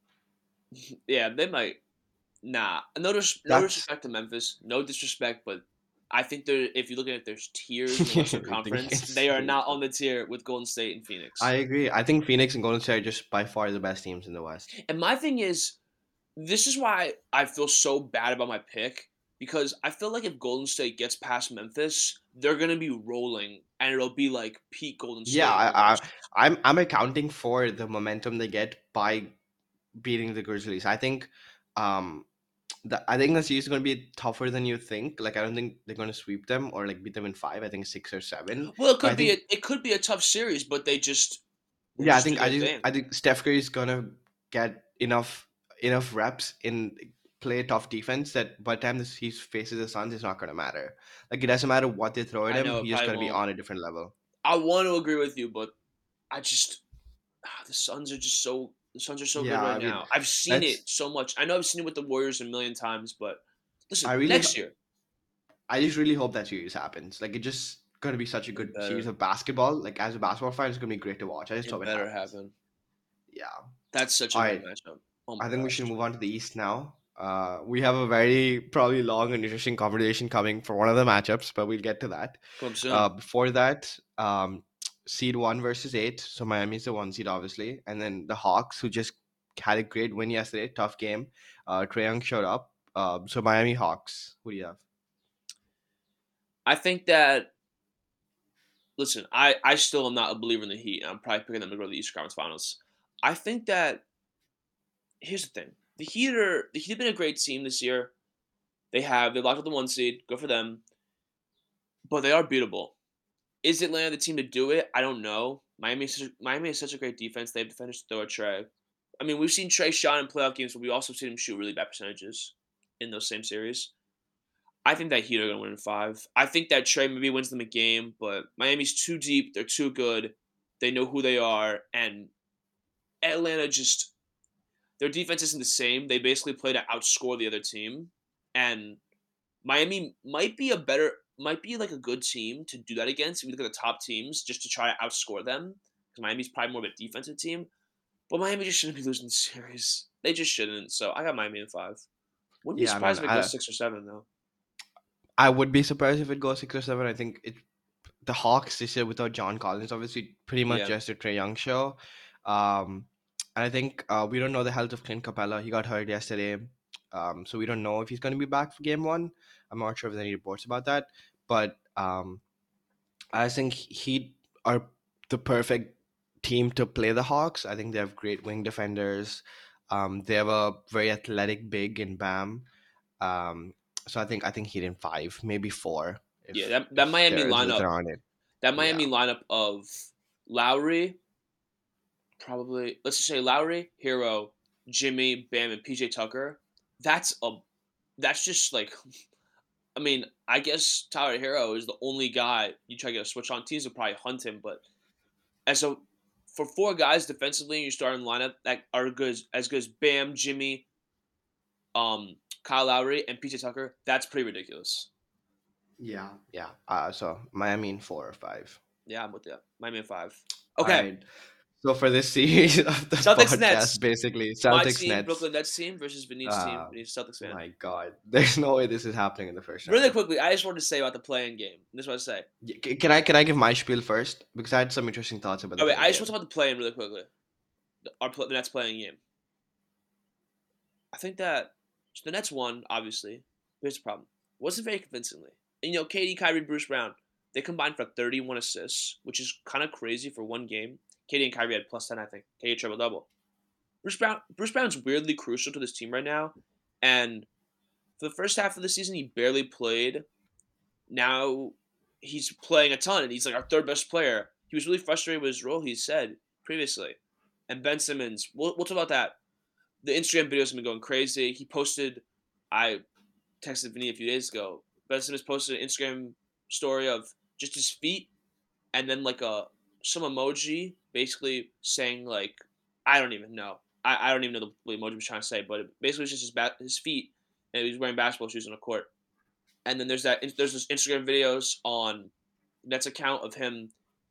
Yeah, they might. Nah, no, dis- no That's disrespect to Memphis. No disrespect, but I think there. If you look at it, there's tiers in the Western everything Conference. is They are not on hateful. the tier with Golden State and I Phoenix. agree. I think Phoenix and Golden State are just by far the best teams in the West. And my thing is, this is why I feel so bad about my pick because I feel like if Golden State gets past Memphis, they're gonna be rolling, and it'll be like peak Golden Yeah, State I, I, almost. I'm I'm accounting for the momentum they get by beating the Grizzlies. I think, um, the, I think the series is going to be tougher than you think. Like I don't think they're going to sweep them or like beat them in five. I think six or seven. Well, it But I could be a think it could be a tough series, but they just they yeah, I just do think I their think thing. I think Steph Curry is going to get enough enough reps in play tough defense that by the time this, he faces the Suns, it's not going to matter. Like it doesn't matter what they throw at I him. know it He's just probably going to be won't. on a different level. I want to agree with you, but I just ah, the Suns are just so the Suns are so good Yeah, right I mean, now. I've seen let's. it so much. I know I've seen it with the Warriors a million times, but I listen, really, next year I just really hope that series happens. Like, it's just going to be such a it good series better of basketball. Like, as a basketball fan, it's going to be great to watch. I just hope it it better happens. happen. Yeah. That's such a All good right. matchup. Oh my I think we gosh. should move on to the East now. Uh, we have a very probably long and interesting conversation coming for one of the matchups, but we'll get to that. Come Uh, soon. before that, um, seed one versus eight. So Miami's the one seed, obviously, and then the Hawks, who just had a great win yesterday. Tough game. Uh, Trae Young showed up. Uh, so Miami Hawks. Who do you have? I think that listen, I I still am not a believer in the Heat, and I'm probably picking them to go to the Eastern Conference Finals. I think that here's the thing: the Heat are the Heat have been a great team this year. They have they locked up the one seed, good for them, but they are beatable. Is Atlanta the team to do it? I don't know. Miami is such, Miami is such a great defense. They have defenders to throw at Trey. I mean, we've seen Trey shot in playoff games, but we also seen him shoot really bad percentages in those same series. I think that Heat are going to win in five. I think that Trey maybe wins them a game, but Miami's too deep. They're too good. They know who they are, and Atlanta just their defense isn't the same. They basically play to outscore the other team, and Miami might be a better, might be like a good team to do that against. If you look at the top teams, just to try to outscore them, because Miami's probably more of a defensive team. But Miami just shouldn't be losing the series. They just shouldn't. So I got Miami in five. Wouldn't be Yeah, man. surprised if it I goes six or seven though. I would be surprised if it goes six or seven. I think it the Hawks this year without John Collins, obviously, pretty much Yeah, just a Trey Young show. Um, and I think uh, we don't know the health of Clint Capella. He got hurt yesterday, um, so we don't know if he's going to be back for Game One. I'm not sure if there's any reports about that, but um, I think he are the perfect team to play the Hawks. I think they have great wing defenders. Um, they have a very athletic big in Bam. Um, so I think I think Heat in five, maybe four yeah. if That that if Miami they're if lineup, they're on it. that Yeah. Miami lineup of Lowry, probably let's just say Lowry, Hero, Jimmy, Bam, and P J Tucker. That's a that's just like I mean, I guess Tyler Hero is the only guy you try to get a switch on. Teams will probably hunt him, but as a for four guys defensively in your starting lineup that are good as, as good as Bam, Jimmy, um, Kyle Lowry, and P J Tucker, that's pretty ridiculous. Yeah. Yeah. Uh, so Miami in four or five. Yeah, I'm with you. Miami in five. All Okay, right. So for this series of the Celtics Nets. podcast, basically My Celtics team, Nets. Brooklyn Nets team versus Vinny's team. Uh, Vinny's a Celtics fan. my God, there's no way this is happening in the first Really round. quickly, I just wanted to say about the playing game. This is what I say. Y- c- Can I can I give my spiel first because I had some interesting thoughts about the Oh wait, playing I just want to game. talk about the play-in really quickly. The, our the Nets playing game. I think that so the Nets won, obviously. Here's the problem. Wasn't very convincingly. And, you know, K D, Kyrie, Bruce Brown, they combined for thirty-one assists, which is kind of crazy for one game. K D and Kyrie had plus ten, I think. K D triple double. Bruce Brown Bruce Brown's weirdly crucial to this team right now. And for the first half of the season, he barely played. Now he's playing a ton, and he's like our third best player. He was really frustrated with his role, he said previously. And Ben Simmons, we'll, we'll talk about that. The Instagram videos have been going crazy. He posted, I texted Vinny a few days ago. Ben Simmons posted an Instagram story of just his feet, and then like a some emoji, basically saying like, I don't even know. I, I don't even know the, what the emoji was trying to say, but it basically was just his bat, his feet, and he was wearing basketball shoes on the court. And then there's that there's those Instagram videos on Nets account of him.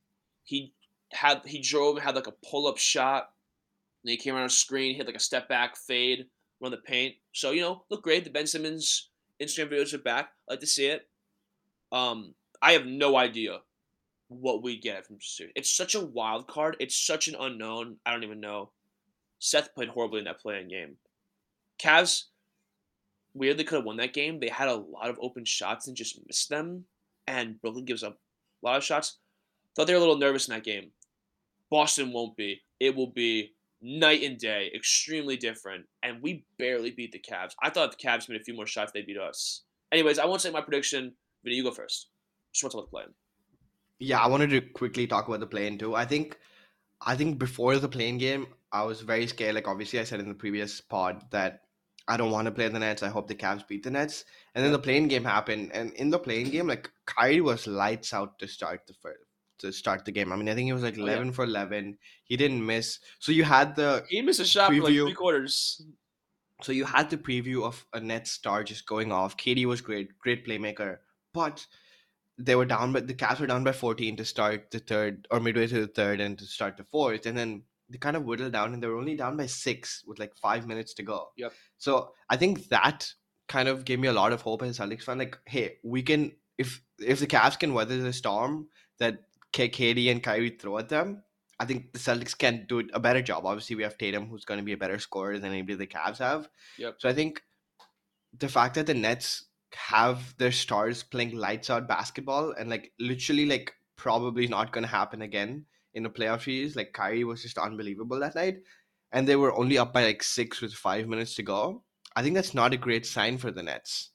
He had he drove and had like a pull up shot. And he came around a screen, hit like a step back fade, run the paint. So you know, look great. The Ben Simmons Instagram videos are back. I like to see it. Um, I have no idea what we get from Series. It's such a wild card. It's such an unknown. I don't even know. Seth played horribly in that playing game. Cavs weirdly could have won that game. They had a lot of open shots and just missed them. And Brooklyn gives up a lot of shots. Thought they were a little nervous in that game. Boston won't be. It will be night and day, extremely different. And we barely beat the Cavs. I thought if the Cavs made a few more shots, they beat us. Anyways, I won't say my prediction. Vinny, you go first. Just want to talk about the play. Yeah, I wanted to quickly talk about the play-in too. I think I think before the playing game, I was very scared. Like obviously, I said in the previous pod that I don't want to play the Nets. I hope the Cavs beat the Nets. And then Yep. the playing game happened, and in the playing game, like Kyrie was lights out to start the first, to start the game. I mean, I think he was like Oh yeah. eleven for eleven. He didn't miss. So you had the He missed a shot for like preview. three quarters. So you had the preview of a Nets star just going off. K D was great, great playmaker, but they were down, but the Cavs were down by fourteen to start the third or midway through the third and to start the fourth, and then they kind of whittled down and they were only down by six with like five minutes to go. Yep. So I think that kind of gave me a lot of hope as a Celtics fan. Like, hey, we can if if the Cavs can weather the storm that K- KD and Kyrie throw at them. I think the Celtics can do a better job. Obviously, we have Tatum, who's going to be a better scorer than anybody the Cavs have. Yep. So I think the fact that the Nets have their stars playing lights out basketball and like literally like probably not going to happen again in a playoff series. Like Kyrie was just unbelievable that night, and they were only up by like six with five minutes to go. I think that's not a great sign for the Nets.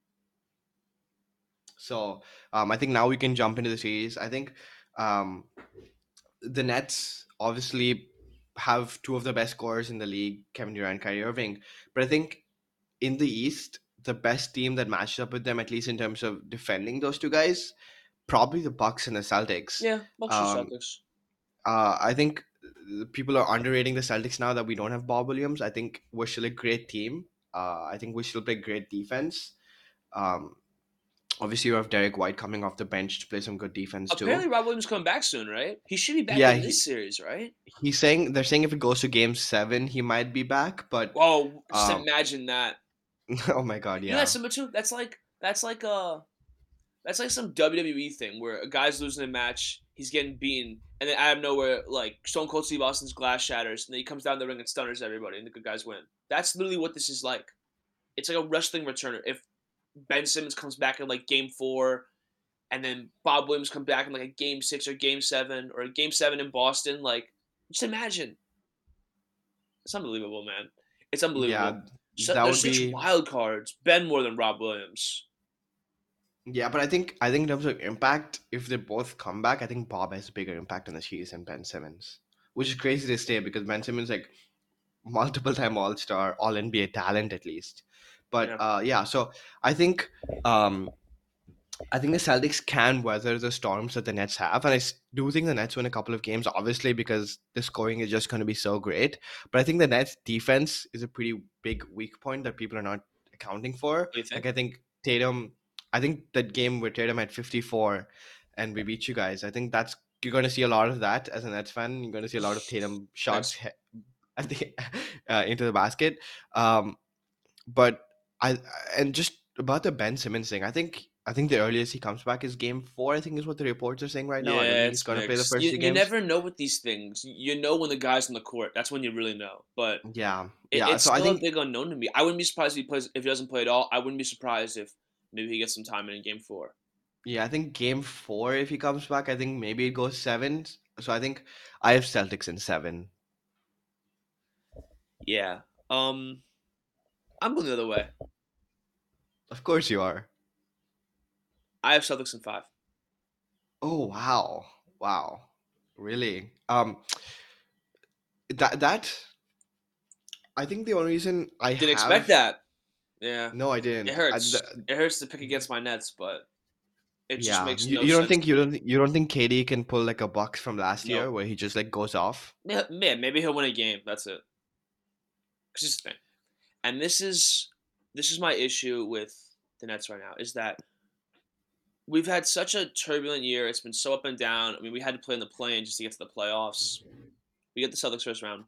So um, I think now we can jump into the series. I think um, the Nets obviously have two of the best scorers in the league, Kevin Durant and Kyrie Irving. But I think in the East, the best team that matches up with them, at least in terms of defending those two guys, probably the Bucks and the Celtics. Yeah, Bucks or Um, Celtics. uh, I think uh, people are underrating the Celtics now that we don't have Bob Williams. I think we're still a great team. Uh, I think we still play great defense. Um, Obviously, you have Derek White coming off the bench to play some good defense Apparently, too. Rob Williams coming back soon, right? He should be back Yeah, in he, this series, right? he's saying they're saying if it goes to game seven, he might be back. But Whoa, just um, imagine that. oh my god, You know that yeah, similar to that's like that's like uh that's like some W W E thing where a guy's losing a match, he's getting beaten, and then out of nowhere, like Stone Cold Steve Austin's glass shatters, and then he comes down the ring and stunners everybody, and the good guys win. That's literally what this is like. It's like a wrestling returner. If Ben Simmons comes back in like Game Four, and then Bob Williams comes back in like a Game Six or Game Seven or a Game Seven in Boston, like just imagine. It's unbelievable, man. It's unbelievable. yeah, So, that there's would such be wild cards. Ben more than Rob Williams. yeah. But I think I think in terms of impact, if they both come back, I think Bob has a bigger impact on the series than Ben Simmons, which is crazy to say because Ben Simmons like multiple time All Star, All N B A talent at least. But Yeah, uh, yeah, so I think um, I think the Celtics can weather the storms that the Nets have, and I s- do think the Nets win a couple of games, obviously because the scoring is just going to be so great. But I think the Nets defense is a pretty big weak point that people are not accounting for. what do you Like think? I think Tatum, I think that game where Tatum had fifty-four, and we beat you guys. I think that's you're going to see a lot of that as a Nets fan. You're going to see a lot of Tatum shots Thanks. he- at the uh, into the basket. Um, but I and just about the Ben Simmons thing, I think I think the earliest he comes back is game four. I think is what the reports are saying right now. I don't Yeah, think he's it's gonna play the mixed. first You two you games. never know with these things. You know when the guy's on the court. That's when you really know. But Yeah, it, yeah. it's So I still a think big unknown to me. I wouldn't be surprised if he plays if he doesn't play at all. I wouldn't be surprised if maybe he gets some time in, in game four. yeah, I think game four if he comes back, I think maybe it goes seven. So I think I have Celtics in seven. Yeah. Um, I'm going the other way. Of course you are. I have Celtics in five. Oh wow, wow, really? Um, that that I think the only reason I Didn't expect have that. Yeah, no, I it didn't. I, hurts. the, It hurts to pick against my Nets, but it just Yeah, makes you, no you don't sense think to you me. don't you don't think K D can pull like a Bucks from last No, year where he just like goes off? yeah, man, maybe he'll win a game. That's it. 'Cause this is the thing, and this is this is my issue with the Nets right now is that we've had such a turbulent year. It's been so up and down. I mean, we had to play in the play-in just to get to the playoffs. We get the Celtics first round.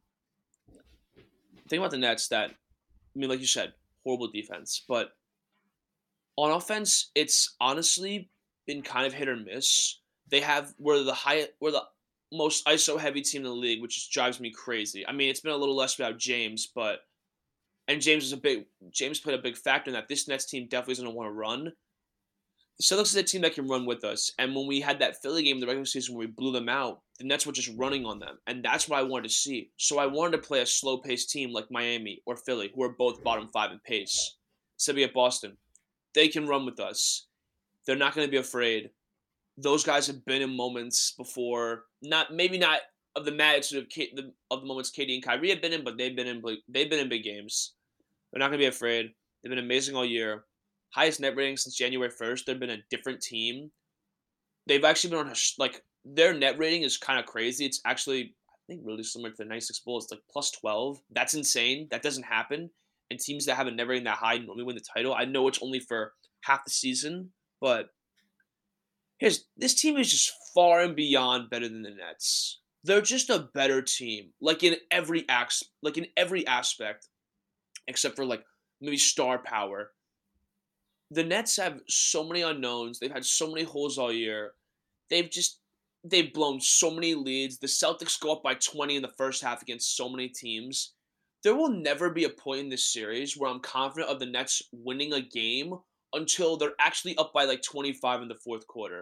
Think about the Nets. That I mean, like you said, horrible defense, but on offense, it's honestly been kind of hit or miss. They have we're the high we're the most I S O heavy team in the league, which just drives me crazy. I mean, it's been a little less without James, but and James is a big James played a big factor in that. This Nets team definitely is going to want to run. The Celtics is a team that can run with us. And when we had that Philly game in the regular season where we blew them out, the Nets were just running on them. And that's what I wanted to see. So I wanted to play a slow paced team like Miami or Philly, who are both bottom five in pace. So we at Boston. They can run with us. They're not going to be afraid. Those guys have been in moments before. Not maybe not of the magnitude of K, the, of the moments K D and Kyrie have been in, but they've been in they've been in big games. They're not going to be afraid. They've been amazing all year. Highest net rating since January first. They've been a different team. They've actually been on a like their net rating is kind of crazy. It's actually I think really similar to the ninety-six Bulls. It's like plus twelve. That's insane. That doesn't happen. And teams that have a net rating that high normally win the title. I know it's only for half the season, but here's this team is just far and beyond better than the Nets. They're just a better team, like in every ax, like in every aspect, except for like maybe star power. The Nets have so many unknowns. They've had so many holes all year. They've just they've blown so many leads. The Celtics go up by twenty in the first half against so many teams. There will never be a point in this series where I'm confident of the Nets winning a game until they're actually up by like twenty-five in the fourth quarter.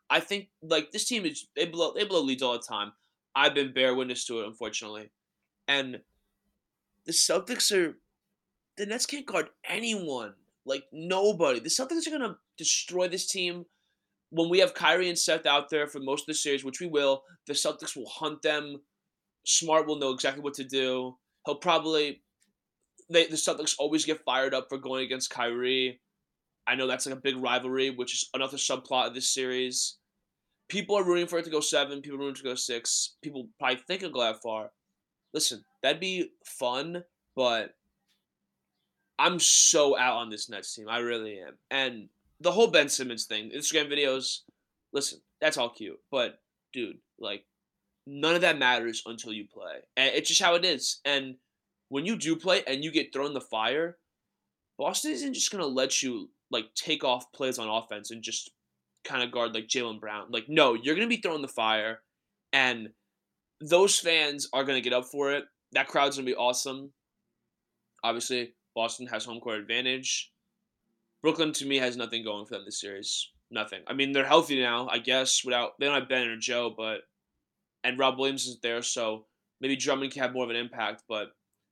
I think like this team is they blow they blow leads all the time. I've been bear witness to it, unfortunately. And the Celtics are the Nets can't guard anyone. Like nobody. The Celtics are gonna destroy this team when we have Kyrie and Seth out there for most of the series, which we will. The Celtics will hunt them. Smart will know exactly what to do. He'll probably they, the Celtics always get fired up for going against Kyrie. I know that's like a big rivalry, which is another subplot of this series. People are rooting for it to go seven. People are rooting to go six. People probably think it'll go that far. Listen, that'd be fun, but I'm so out on this Nets team. I really am. And the whole Ben Simmons thing, Instagram videos, listen, that's all cute. But, dude, like, none of that matters until you play. And it's just how it is. And when you do play and you get thrown the fire, Boston isn't just going to let you, like, take off plays on offense and just kind of guard, like, Jaylen Brown. Like, no, you're going to be thrown the fire. And those fans are going to get up for it. That crowd's going to be awesome. Obviously, Boston has home court advantage. Brooklyn, to me, has nothing going for them this series. Nothing. I mean, they're healthy now, I guess. Without they don't have Ben or Joe, but and Rob Williams isn't there, so maybe Drummond can have more of an impact. But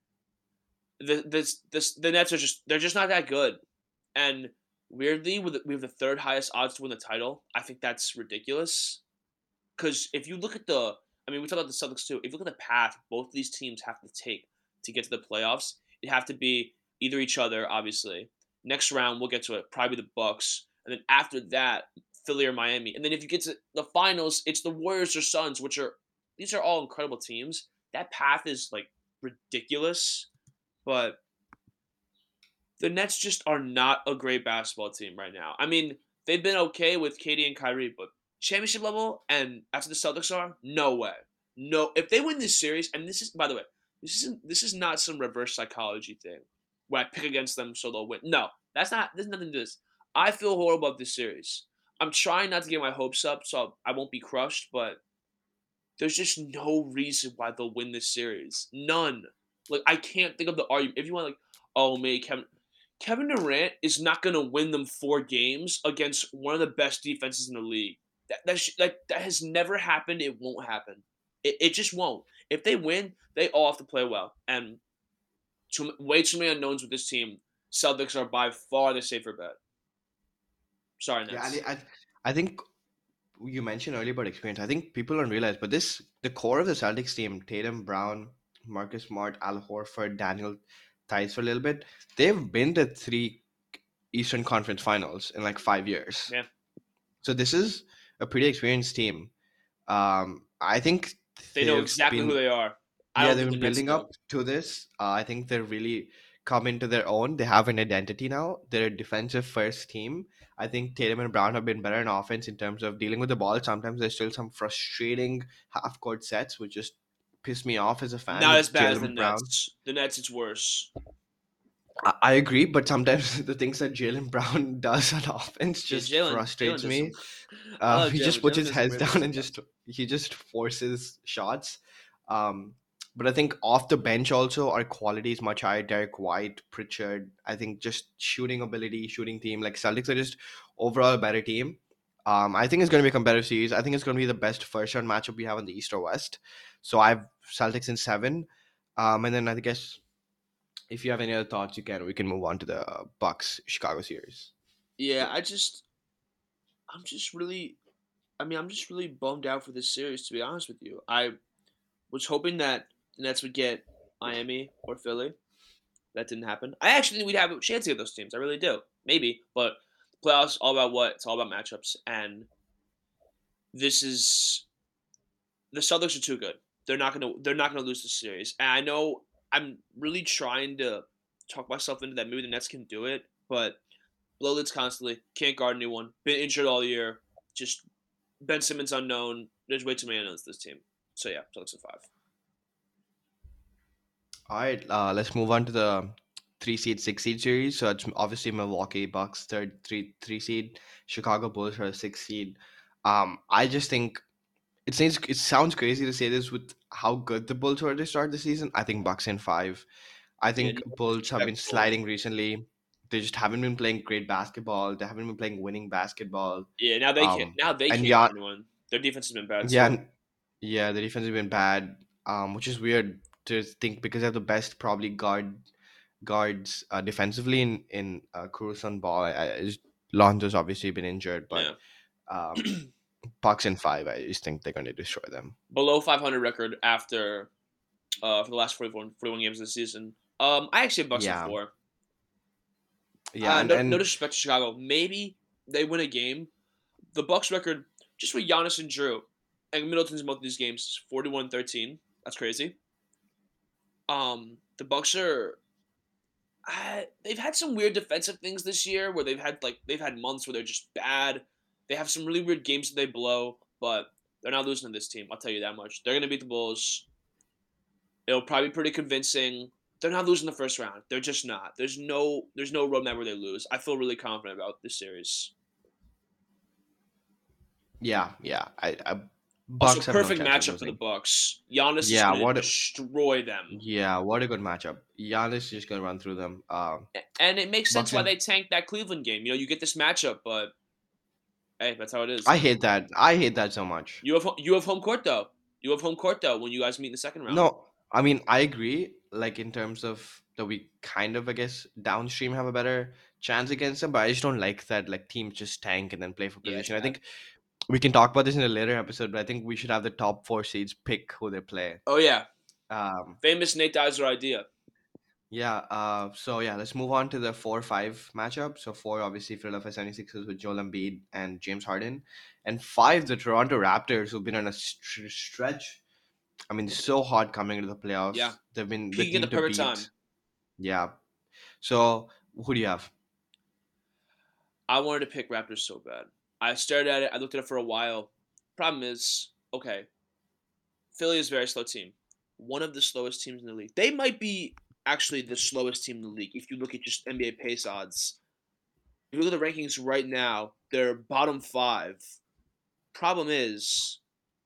the this this the Nets are just they're just not that good. And weirdly, with we have the third highest odds to win the title. I think that's ridiculous. Because if you look at the, I mean, we talk about the Celtics too. If you look at the path both of these teams have to take to get to the playoffs, it have to be either each other, obviously. Next round, we'll get to it. Probably the Bucks, and then after that, Philly or Miami. And then if you get to the finals, it's the Warriors or Suns, which are these are all incredible teams. That path is like ridiculous, but the Nets just are not a great basketball team right now. I mean, they've been okay with K D and Kyrie, but championship level and after the Celtics are, no way. No, if they win this series, and this is by the way, this isn't this is not some reverse psychology thing where I pick against them so they'll win. No, that's not. There's nothing to do this. I feel horrible about this series. I'm trying not to get my hopes up so I won't be crushed, but there's just no reason why they'll win this series. None. Like I can't think of the argument. If you want like, oh maybe Kevin Kevin Durant is not going to win them four games against one of the best defenses in the league. That that, sh- that, that has never happened. It won't happen. It, it just won't. If they win, they all have to play well. And too, way too many unknowns with this team. Celtics are by far the safer bet. Sorry, Yeah, I, Nets. I I think you mentioned earlier about experience. I think people don't realize, but this the core of the Celtics team: Tatum, Brown, Marcus Smart, Al Horford, Daniel Tice for a little bit. They've been to three Eastern Conference Finals in like five years. Yeah. So this is a pretty experienced team. Um, I think They know they've exactly who been they are. I yeah don't they've think the been Nets building do. up to this. Uh, I think they're really come into their own. They have an identity now. They're a defensive first team. I think Tatum and Brown have been better in offense in terms of dealing with the ball. Sometimes there's still some frustrating half court sets, which just piss me off as a fan Not as with bad as the Jalen Brown. Nets. The Nets, it's worse. I I agree, but sometimes the things that Jalen Brown does on offense Yeah, just Jalen. Jalen frustrates does some. me. I Uh, love he Jalen, just but puts Jalen his does some heads weird things down and sometimes. just he just forces shots. Um, but I think off the bench also our quality is much higher. Derek White, Pritchard. I think just shooting ability, shooting team. Like Celtics are just overall a better team. Um, I think it's going to be a competitive series. I think it's going to be the best first round matchup we have in the East or West. So I have Celtics in seven. Um, and then I guess if you have any other thoughts, you can we can move on to the Bucks Chicago series. Yeah, I just, I'm just really, I mean, I'm just really bummed out for this series. To be honest with you, I was hoping that the Nets would get Miami or Philly. That didn't happen. I actually think we'd have a chance to get those teams. I really do. Maybe, but the playoffs all about what? It's all about matchups, and this is the Celtics are too good. They're not gonna. They're not gonna lose the series. And I know I'm really trying to talk myself into that. Maybe the Nets can do it, but blow lids constantly. Can't guard anyone. Been injured all year. Just Ben Simmons unknown. There's way too many unknowns to this team. So yeah, Celtics at five. All right, uh, let's move on to the three seed, six seed series. So it's obviously Milwaukee Bucks third, three three seed. Chicago Bulls are a six seed. Um, I just think it seems it sounds crazy to say this with how good the Bulls were to start the season. I think Bucks in five. I Yeah, think no Bulls have been disrespect to Bulls. sliding recently. they just haven't been playing great basketball. They haven't been playing winning basketball. Yeah, now they can't. Um, Now they and can't yeah, get anyone. Their defense has been bad yeah, too. and- yeah, the defense has been bad. Um, which is weird to think because they have the best probably guard guards uh, defensively in in uh, Cruz on ball. I, I just, Lonzo's obviously been injured, but Yeah, um, Bucks in five. I just think they're going to destroy them. below five hundred record after uh for the last forty-one, forty-one games of the season. Um, I actually have Bucks in Yeah, four. yeah, Uh, and no, no and disrespect to Chicago. Maybe they win a game. The Bucks record just with Giannis and Drew and Middleton's in both of these games is forty-one thirteen. That's crazy. Um, the Bucks are I, they've had some weird defensive things this year where they've had like they've had months where they're just bad. They have some really weird games that they blow, but they're not losing to this team. I'll tell you that much. They're gonna beat the Bulls. It'll probably be pretty convincing. They're not losing the first round. They're just not. There's no there's no roadmap where they lose. I feel really confident about this series. yeah, yeah. I, I Also, Bucks have no perfect chance of matchup for the losing. Bucks. Giannis is Yeah, gonna what a destroy them, yeah, what a good matchup. Giannis is just gonna run through them. Um, and it makes sense Bucks why and they tanked that Cleveland game. You know, you get this matchup, but hey, that's how it is. I hate that. I hate that so much. You have you have home court though. You have home court though when you guys meet in the second round. No, I mean I agree. Like in terms of that, we kind of I guess downstream have a better chance against them, but I just don't like that. Like teams just tank and then play for Yeah, it's position. I bad. think we can talk about this in a later episode, but I think we should have the top four seeds pick who they play. Oh yeah, Um, famous Nate Deiser idea. yeah. Uh, so yeah, let's move on to the four five matchup. So four, obviously Philadelphia seventy-sixers with Joel Embiid and James Harden, and five, the Toronto Raptors, who've been on a str- stretch. I mean, so hard coming into the Yeah, playoffs. They've been the peak at the team to perfect time. beat. Yeah. So who do you have? I wanted to pick Raptors so bad. I stared at it. I looked at it for a while. Problem is, okay, Philly is a very slow team. One of the slowest teams in the league. They might be actually the slowest team in the league if you look at just N B A pace odds. If you look at the rankings right now, they're bottom five. Problem is,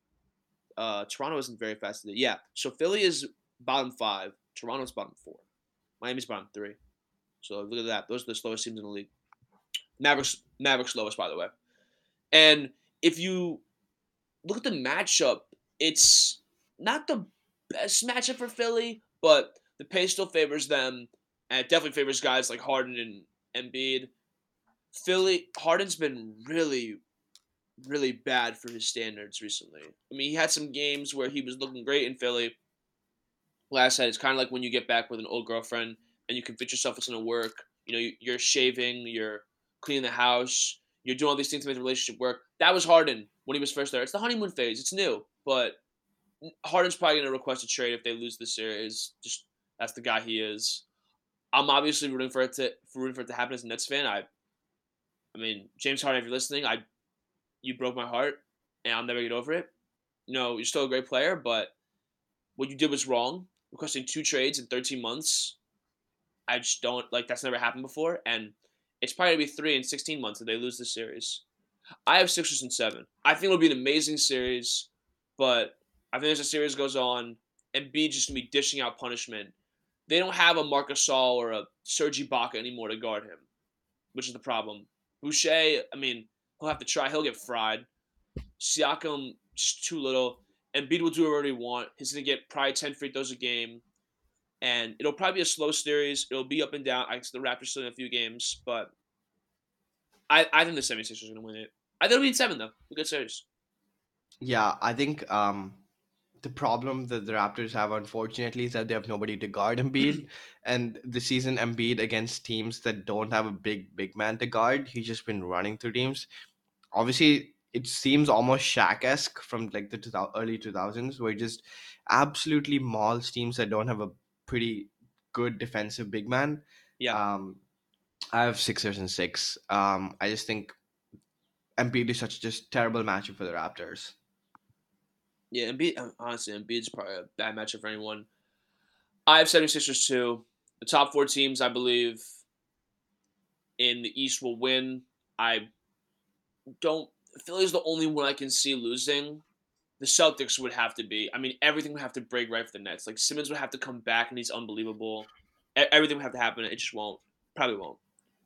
uh, Toronto isn't very fast today. Yeah, so Philly is bottom five. Toronto's bottom four. Miami's bottom three. So look at that. Those are the slowest teams in the league. Mavericks, Mavericks slowest, by the way. And if you look at the matchup, it's not the best matchup for Philly, but the pace still favors them, and it definitely favors guys like Harden and Embiid. Philly Harden's been really, really bad for his standards recently. I mean, he had some games where he was looking great in Philly. Like I said, it's kind of like when you get back with an old girlfriend and you convince yourself it's going to work. You know, you're shaving, you're cleaning the house, you're doing all these things to make the relationship work. That was Harden when he was first there. It's the honeymoon phase. It's new, but Harden's probably going to request a trade if they lose the series. Just that's the guy he is. I'm obviously rooting for it to for rooting for it to happen as a Nets fan. I, I mean, James Harden, if you're listening, I you broke my heart, and I'll never get over it. You know, you're still a great player, but what you did was wrong. Requesting two trades in thirteen months, I just don't like that's never happened before, and it's probably gonna be three in sixteen months if they lose this series. I have Sixers in seven. I think it'll be an amazing series, but I think as the series goes on, Embiid just gonna be dishing out punishment. They don't have a Marc Gasol or a Serge Ibaka anymore to guard him, which is the problem. Boucher, I mean, he'll have to try. He'll get fried. Siakam, just too little. Embiid will do whatever he want. He's gonna get probably ten free throws a game, and it'll probably be a slow series. It'll be up and down. I guess the Raptors still in a few games, but I, I think the 76ers are gonna win it. I think it'll be in seven though. A good series. Yeah, I think um the problem that the Raptors have, unfortunately, is that they have nobody to guard Embiid. And the season Embiid against teams that don't have a big, big man to guard, he's just been running through teams. Obviously, it seems almost Shaq-esque from like the two thousand, early two thousands, where he just absolutely mauls teams that don't have a pretty good defensive big man. Yeah, Um, I have Sixers and six. Um, I just think Embiid is such just terrible matchup for the Raptors. yeah. Embiid, honestly, Embiid's probably a bad matchup for anyone. I have 76ers too. The top four teams, I believe, in the East will win. I don't. Philly's the only one I can see losing. The Celtics would have to be. I mean, everything would have to break right for the Nets. Like Simmons would have to come back, and he's unbelievable. E- Everything would have to happen. It just won't. Probably won't.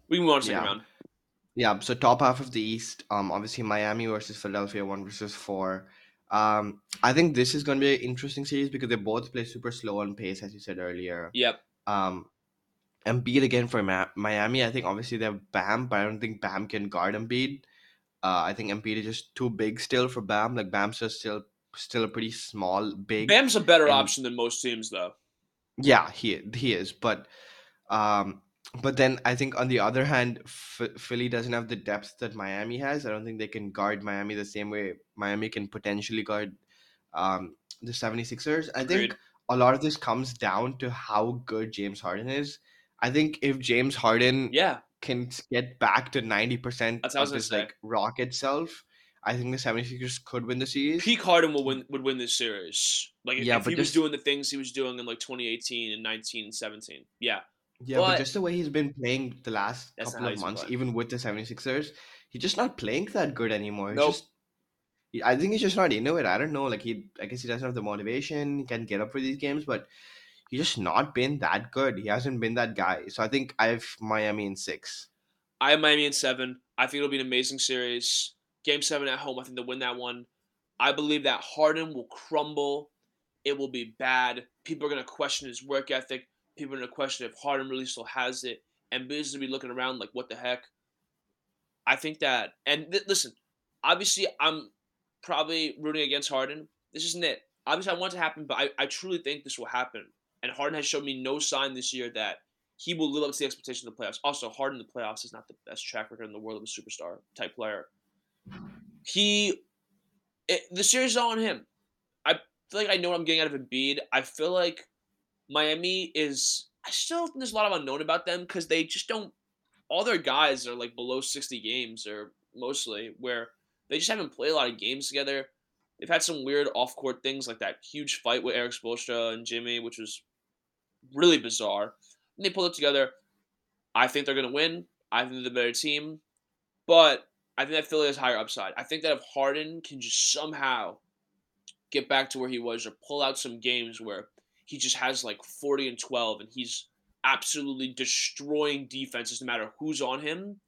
We can move on to second Yeah. round. Yeah, so top half of the East, um, obviously Miami versus Philadelphia, one versus four. Um, I think this is going to be an interesting series because they both play super slow on pace, as you said earlier. Yep. Um, Embiid again for Ma- Miami. I think obviously they have Bam, but I don't think Bam can guard Embiid. Uh, I think Embiid is just too big still for Bam. Like Bam's just still still a pretty small, big, Bam's a better and option than most teams, though. yeah, he he is. But um, but then I think on the other hand, Ph- Philly doesn't have the depth that Miami has. I don't think they can guard Miami the same way Miami can potentially guard um, the 76ers. I think Agreed. a lot of this comes down to how good James Harden is. I think if James Harden Yeah, can get back to ninety percent that's what I was of gonna his say. like rocket self, I think the 76ers could win the series. Peak Harden will win would win this series. Like if, Yeah, if but he was just doing the things he was doing in like twenty eighteen and nineteen and seventeen. Yeah. yeah, but But just the way he's been playing the last that's not couple how of he's been months, playing. even with the 76ers, he's just not playing that good anymore. He's Nope. just he- I think he's just not into it. I don't know. Like he, I guess he doesn't have the motivation. He can get up for these games, but he's just not been that good. He hasn't been that guy. So I think I have Miami in six. I have Miami in seven. I think it'll be an amazing series. Game seven at home. I think they'll win that one. I believe that Harden will crumble. It will be bad. People are going to question his work ethic. People are going to question if Harden really still has it. And Biz will be looking around like, what the heck? I think that, and th- listen, obviously, I'm probably rooting against Harden. This isn't it. Obviously, I want it to happen, but I, I truly think this will happen. And Harden has shown me no sign this year that he will live up to the expectations of the playoffs. Also, Harden in the playoffs is not the best track record in the world of a superstar type player. He, it, the series is all on him. I feel like I know what I'm getting out of Embiid. I feel like Miami is. I still think there's a lot of unknown about them because they just don't. All their guys are like below sixty games, or mostly where they just haven't played a lot of games together. They've had some weird off-court things like that huge fight with Eric Spoelstra and Jimmy, which was really bizarre. And they pulled it together. I think they're going to win. I think they're the better team, but I think that Philly has higher upside. I think that if Harden can just somehow get back to where he was or pull out some games where he just has like forty and twelve and he's absolutely destroying defenses no matter who's on him.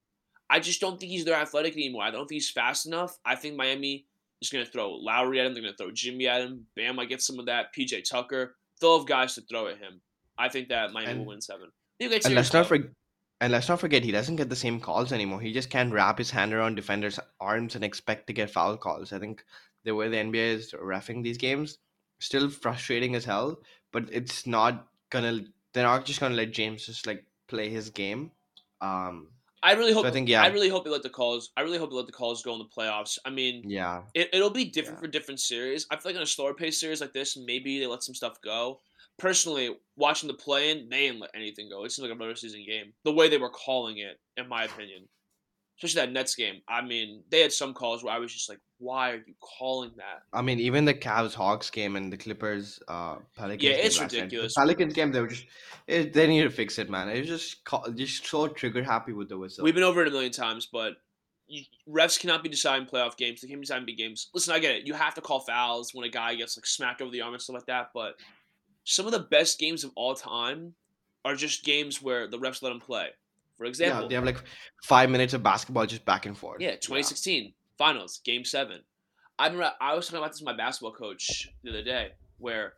I just don't think he's there athletic anymore. I don't think he's fast enough. I think Miami is going to throw Lowry at him. They're going to throw Jimmy at him. Bam might get some of that. P J Tucker. They'll have guys to throw at him. I think that Miami will And win seven. Be a great and series, let's not though. forget. And let's not forget, he doesn't get the same calls anymore. He just can't wrap his hand around defenders' arms and expect to get foul calls. I think the way the N B A is reffing these games, still frustrating as hell. But it's not gonna. They're not just gonna let James just like play his game. Um. I really So I hope. think I yeah, really hope they let the calls. I really hope they let the calls go in the playoffs. I mean, yeah, it, it'll be different yeah. for different series. I feel like in a slower pace series like this, maybe they let some stuff go. Personally, watching the play-in, they didn't let anything go. It seemed like a regular season game. The way they were calling it, in my opinion, especially that Nets game. I mean, they had some calls where I was just like, "Why are you calling that?" I mean, even the Cavs Hawks game and the Clippers uh Yeah, Pelicans game it's last night. The ridiculous. Pelicans game, they were just it, they need to fix it, man. It was just ca- just so trigger happy with the We've whistle. been over it a million times, but you, refs cannot be deciding playoff games. They can't be deciding big games. Listen, I get it. You have to call fouls when a guy gets like smacked over the arm and stuff like that. But some of the best games of all time are just games where the refs let them play. For Yeah, example, they have like five minutes of basketball just back and forth. yeah, Yeah. twenty sixteen finals, game seven. I remember I was talking about this with my basketball coach the other day, where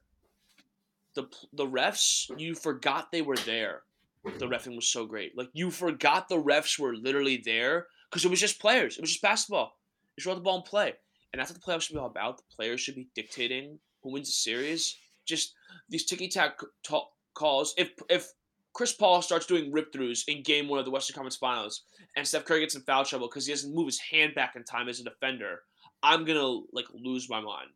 the the refs you forgot they were there. The refing was so great. Like you forgot the refs were literally there because it was just players. It was just basketball. Just roll the ball and play. And that's what the playoffs should be all about. The players should be dictating who wins the series. Just these ticky tack calls. If if Chris Paul starts doing rip throughs in Game One of the Western Conference Finals, and Steph Curry gets in foul trouble because he doesn't move his hand back in time as a defender, I'm gonna like lose my mind.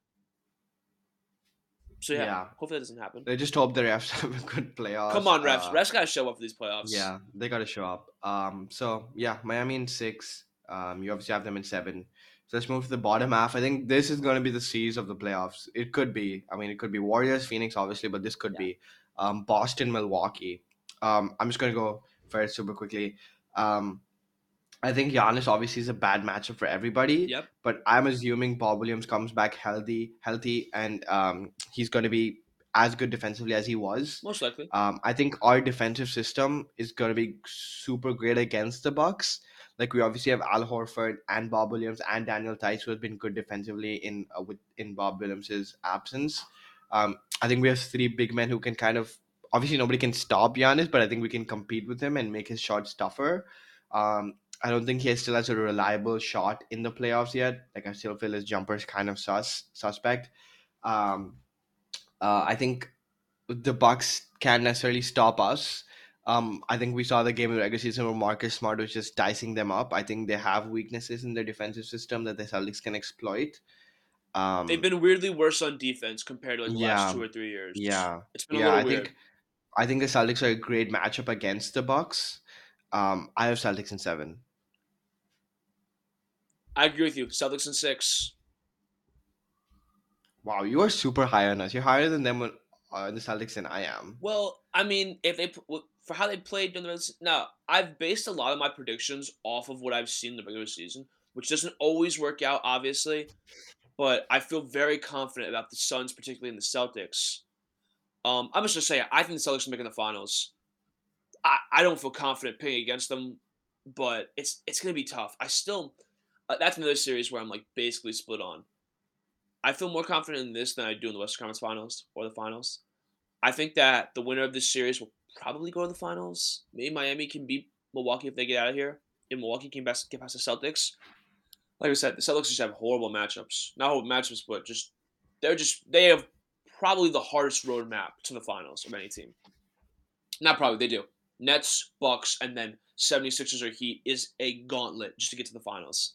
So yeah, Yeah. hopefully that doesn't happen. They just hope the refs have a good Come playoffs. on, refs. Uh Refs gotta show up for these playoffs. yeah, they gotta show up. Um so yeah, Miami in six. Um you obviously have them in seven. So let's move to the bottom half. I think this is gonna be the series of the playoffs. It could be. I mean it could be Warriors, Phoenix, obviously, but this could Yeah. be um Boston, Milwaukee. Um I'm just gonna go first super quickly. Um I think Giannis obviously is a bad matchup for everybody, Yep. but I'm assuming Bob Williams comes back healthy, healthy, and um, he's going to be as good defensively as he was. Most likely. Um, I think our defensive system is going to be super great against the Bucks. Like we obviously have Al Horford and Bob Williams and Daniel Tice who have been good defensively in uh, with in Bob Williams's absence. Um, I think we have three big men who can kind of obviously nobody can stop Giannis, but I think we can compete with him and make his shots tougher. Um, I don't think he still has a reliable shot in the playoffs yet. Like I still feel his jumper's kind of sus suspect. Um, uh, I think the Bucks can't necessarily stop us. Um, I think we saw the game in the regular season where Marcus Smart was just dicing them up. I think they have weaknesses in their defensive system that the Celtics can exploit. They've Um, been weirdly worse on defense compared to like the last yeah, two or three years. yeah, It's been a yeah. little I weird. think I think the Celtics are a great matchup against the Bucks. Um, I have Celtics in seven. I agree with you. Celtics in six. Wow, you are super high on us. You're higher than them on uh, the Celtics than I am. Well, I mean, if they for how they played during the regular season, now I've based a lot of my predictions off of what I've seen in the regular season, which doesn't always work out, obviously. But I feel very confident about the Suns, particularly in the Celtics. Um, I'm just gonna say I think the Celtics are making the finals. I, I don't feel confident picking against them, but it's it's gonna be tough. I still uh, that's another series where I'm like basically split on. I feel more confident in this than I do in the Western Conference Finals or the Finals. I think that the winner of this series will probably go to the finals. Maybe Miami can beat Milwaukee if they get out of here. If Milwaukee can best get past the Celtics, like I said, the Celtics just have horrible matchups. Not horrible matchups, but just they're just they have probably the hardest roadmap to the finals of any team. Not probably, they do. Nets, Bucks, and then 76ers or Heat is a gauntlet just to get to the finals.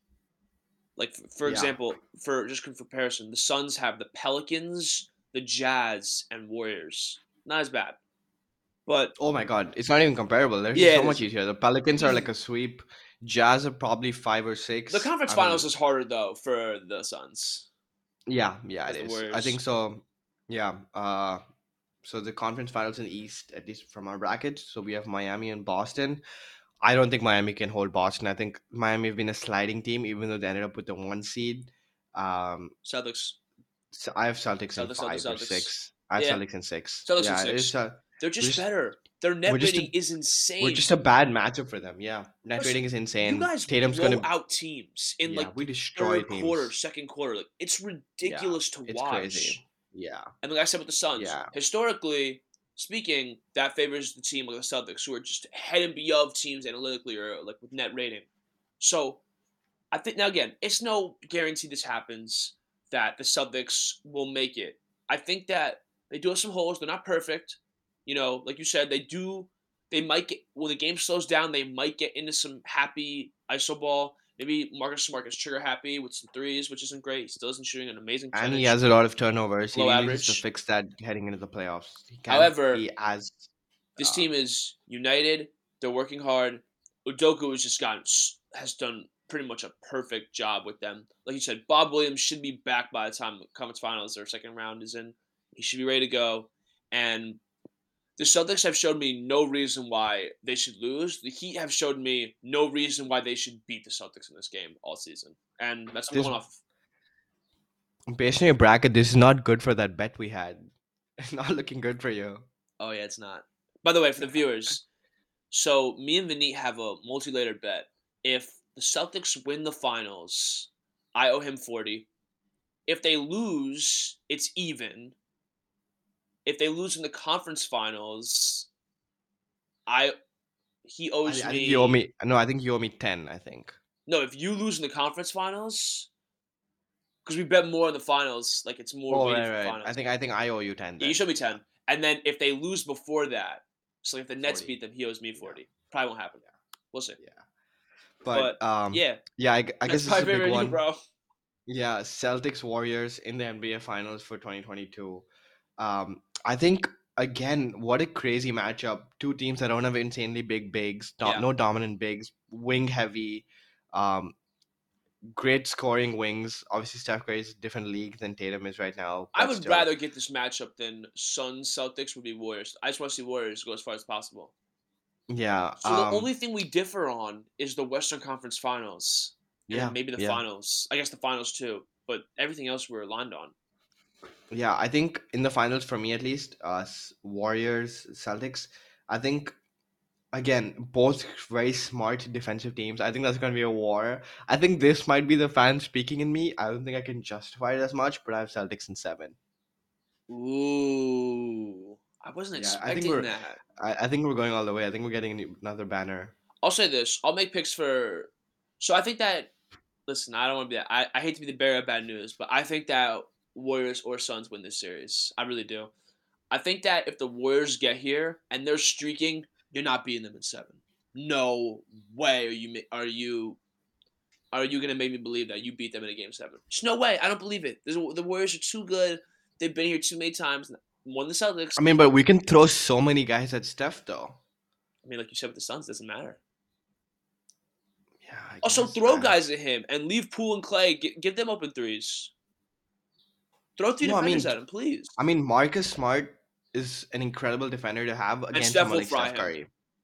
Like for, for Yeah. example, for just for comparison, the Suns have the Pelicans, the Jazz, and Warriors. Not as bad, but Oh my God, it's not even comparable. Theirs is yeah, so it much is easier. The Pelicans are like easy. a sweep. Jazz are probably five or The six. conference I finals mean, is harder though for the Suns yeah, yeah, it as the is. I think Warriors. so. Yeah. Uh, so the conference finals in the East, at least from our bracket. So we have Miami and Boston. I don't think Miami can hold Boston. I think Miami have been a sliding team, even though they ended up with the one seed. Um, Celtics, so I have Celtics in Celtics, Celtics, five or Celtics. six. I have Yeah, Celtics in six. Celtics and Yeah, it's six. uh, They're we're just just better. Their we're net just rating a is we're insane. just a bad matchup for them. Yeah, net Listen, rating is you insane. guys Tatum's blow gonna out teams in yeah, like we the destroy third quarter, teams. second quarter. Like it's Yeah, ridiculous to it's crazy. watch. Yeah, And like I said with the Suns, yeah. historically speaking, that favors the team like the Celtics, who are just head and beyond teams analytically or like with net rating. So I think now again, it's no guarantee this happens that the Celtics will make it. I think that they do have some holes. They're not perfect. You know, like you said, they do. They might get when the game slows down. They might get into some happy iso ball. Maybe Marcus Smart gets trigger happy with some threes, which isn't great. He still isn't shooting an amazing And he percentage, has a lot of turnovers. He below really needs to average. fix that heading into the playoffs. He can't However, be as this uh, team is united. They're working hard. Udoka has just gotten has done pretty much a perfect job with them. Like you said, Bob Williams should be back by the time the conference finals or second round is in. He should be ready to go. And the Celtics have showed me no reason why they should lose. The Heat have showed me no reason why they should beat the Celtics in this game all season. And that's what I'm this. going off of. Based on your bracket, this is not good for that bet we had. It's not looking good for you. Oh yeah, it's not. By the way, for the viewers, so me and Vinny have a multi-layered bet. If the Celtics win the finals, I owe him forty. If they lose, it's even. If they lose in the conference finals, I he I, owes I think you owe me me. No, I think you owe me ten. I think. no. If you lose in the conference finals, because we bet more in the finals, like it's more Oh weighted right, for the right. I finals. think I think I owe you ten Yeah, you then. show me ten, Yeah, and then if they lose before that, so if the Nets beat forty. them, he owes me Yeah, forty. Probably won't happen. yeah, We'll see. yeah. But But um, yeah, yeah, I, I that's guess this my is a big favorite you, one. bro. Yeah, Celtics Warriors in the N B A Finals for twenty twenty-two. Um, I think again, what a crazy matchup. Two teams that don't have insanely big bigs, do- Yeah. no dominant bigs, wing heavy, um, great scoring wings. Obviously, Steph Curry is a different league than Tatum is right now, I but would still, rather get this matchup than Suns Celtics would be Warriors. I just want to see Warriors go as far as possible. yeah, So the um, only thing we differ on is the Western Conference Finals, and then yeah, maybe the yeah. finals. I guess the finals too, but everything else we're aligned on. Yeah, I think in the finals for me at least, uh, s- Warriors, Celtics. I think again both very smart defensive teams. I think that's going to be a war. I think this might be the fan speaking in me. I don't think I can justify it as much, but I have Celtics in seven. Ooh, I wasn't Yeah, I think expecting we're, that. I, I think we're going all the way. I think we're getting another banner. I'll say this. I'll make picks for. So I think that. Listen, I don't want to be that. I, I hate to be the bearer of bad news, but I think that Warriors or Suns win this series. I really do. I think that if the Warriors get here and they're streaking, you're not beating them in seven. No way are you ma- are you are you gonna make me believe that you beat them in a game seven? Just no way. I don't believe it. There's, the Warriors are too good. They've been here too many times. Won the Celtics. I mean, but we can throw so many guys at Steph though. I mean, like you said with the Suns, doesn't matter. Yeah, I Also, guess. throw I, guys at him and leave Poole and Clay. Give, give them open threes. Throw three no, I defenders mean, at him, please. I mean, Marcus Smart is an incredible defender to have And against Steph someone will like fry Steph him. Curry.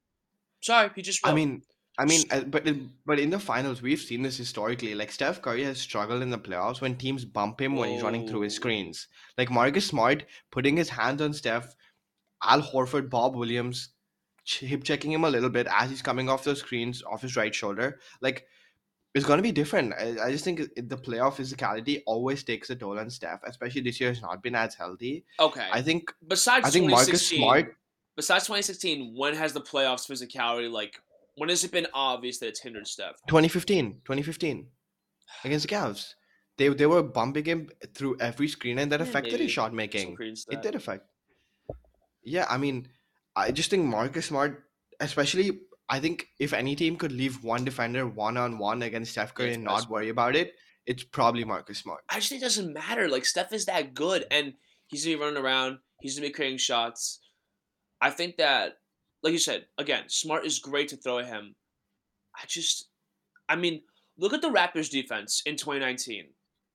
Sorry, he just I will. mean, I mean, uh, but in, but in the finals, we've seen this historically. Like Steph Curry has struggled in the playoffs when teams bump him when he's running through his Whoa. screens. Like Marcus Smart putting his hands on Steph, Al Horford, Bob Williams, ch- hip checking him a little bit as he's coming off those screens off his right shoulder. Like it's going to be different. I, I just think it- the playoff physicality always takes a toll on Steph, especially this year has not been as healthy. Okay. I think I Besides think Marcus twenty sixteen, Smart besides twenty sixteen, when has the playoffs physicality like? When has it been obvious that it's hindered Steph? twenty fifteen twenty fifteen against the Cavs. They they were bumping him through every screen and that Yeah, affected his maybe. shot Some making. credence to It that. did affect. Yeah, I mean, I just think Marcus Smart, especially, I think if any team could leave one defender one on one against Steph Yeah, Curry it's and probably not smart. worry about it, it's probably Marcus Smart. I just think it doesn't matter. Like Steph is that good, and he's gonna be running around. He's gonna be creating shots. I think that, like you said, again, Smart is great to throw at him. I just, I mean, look at the Raptors defense in twenty nineteen.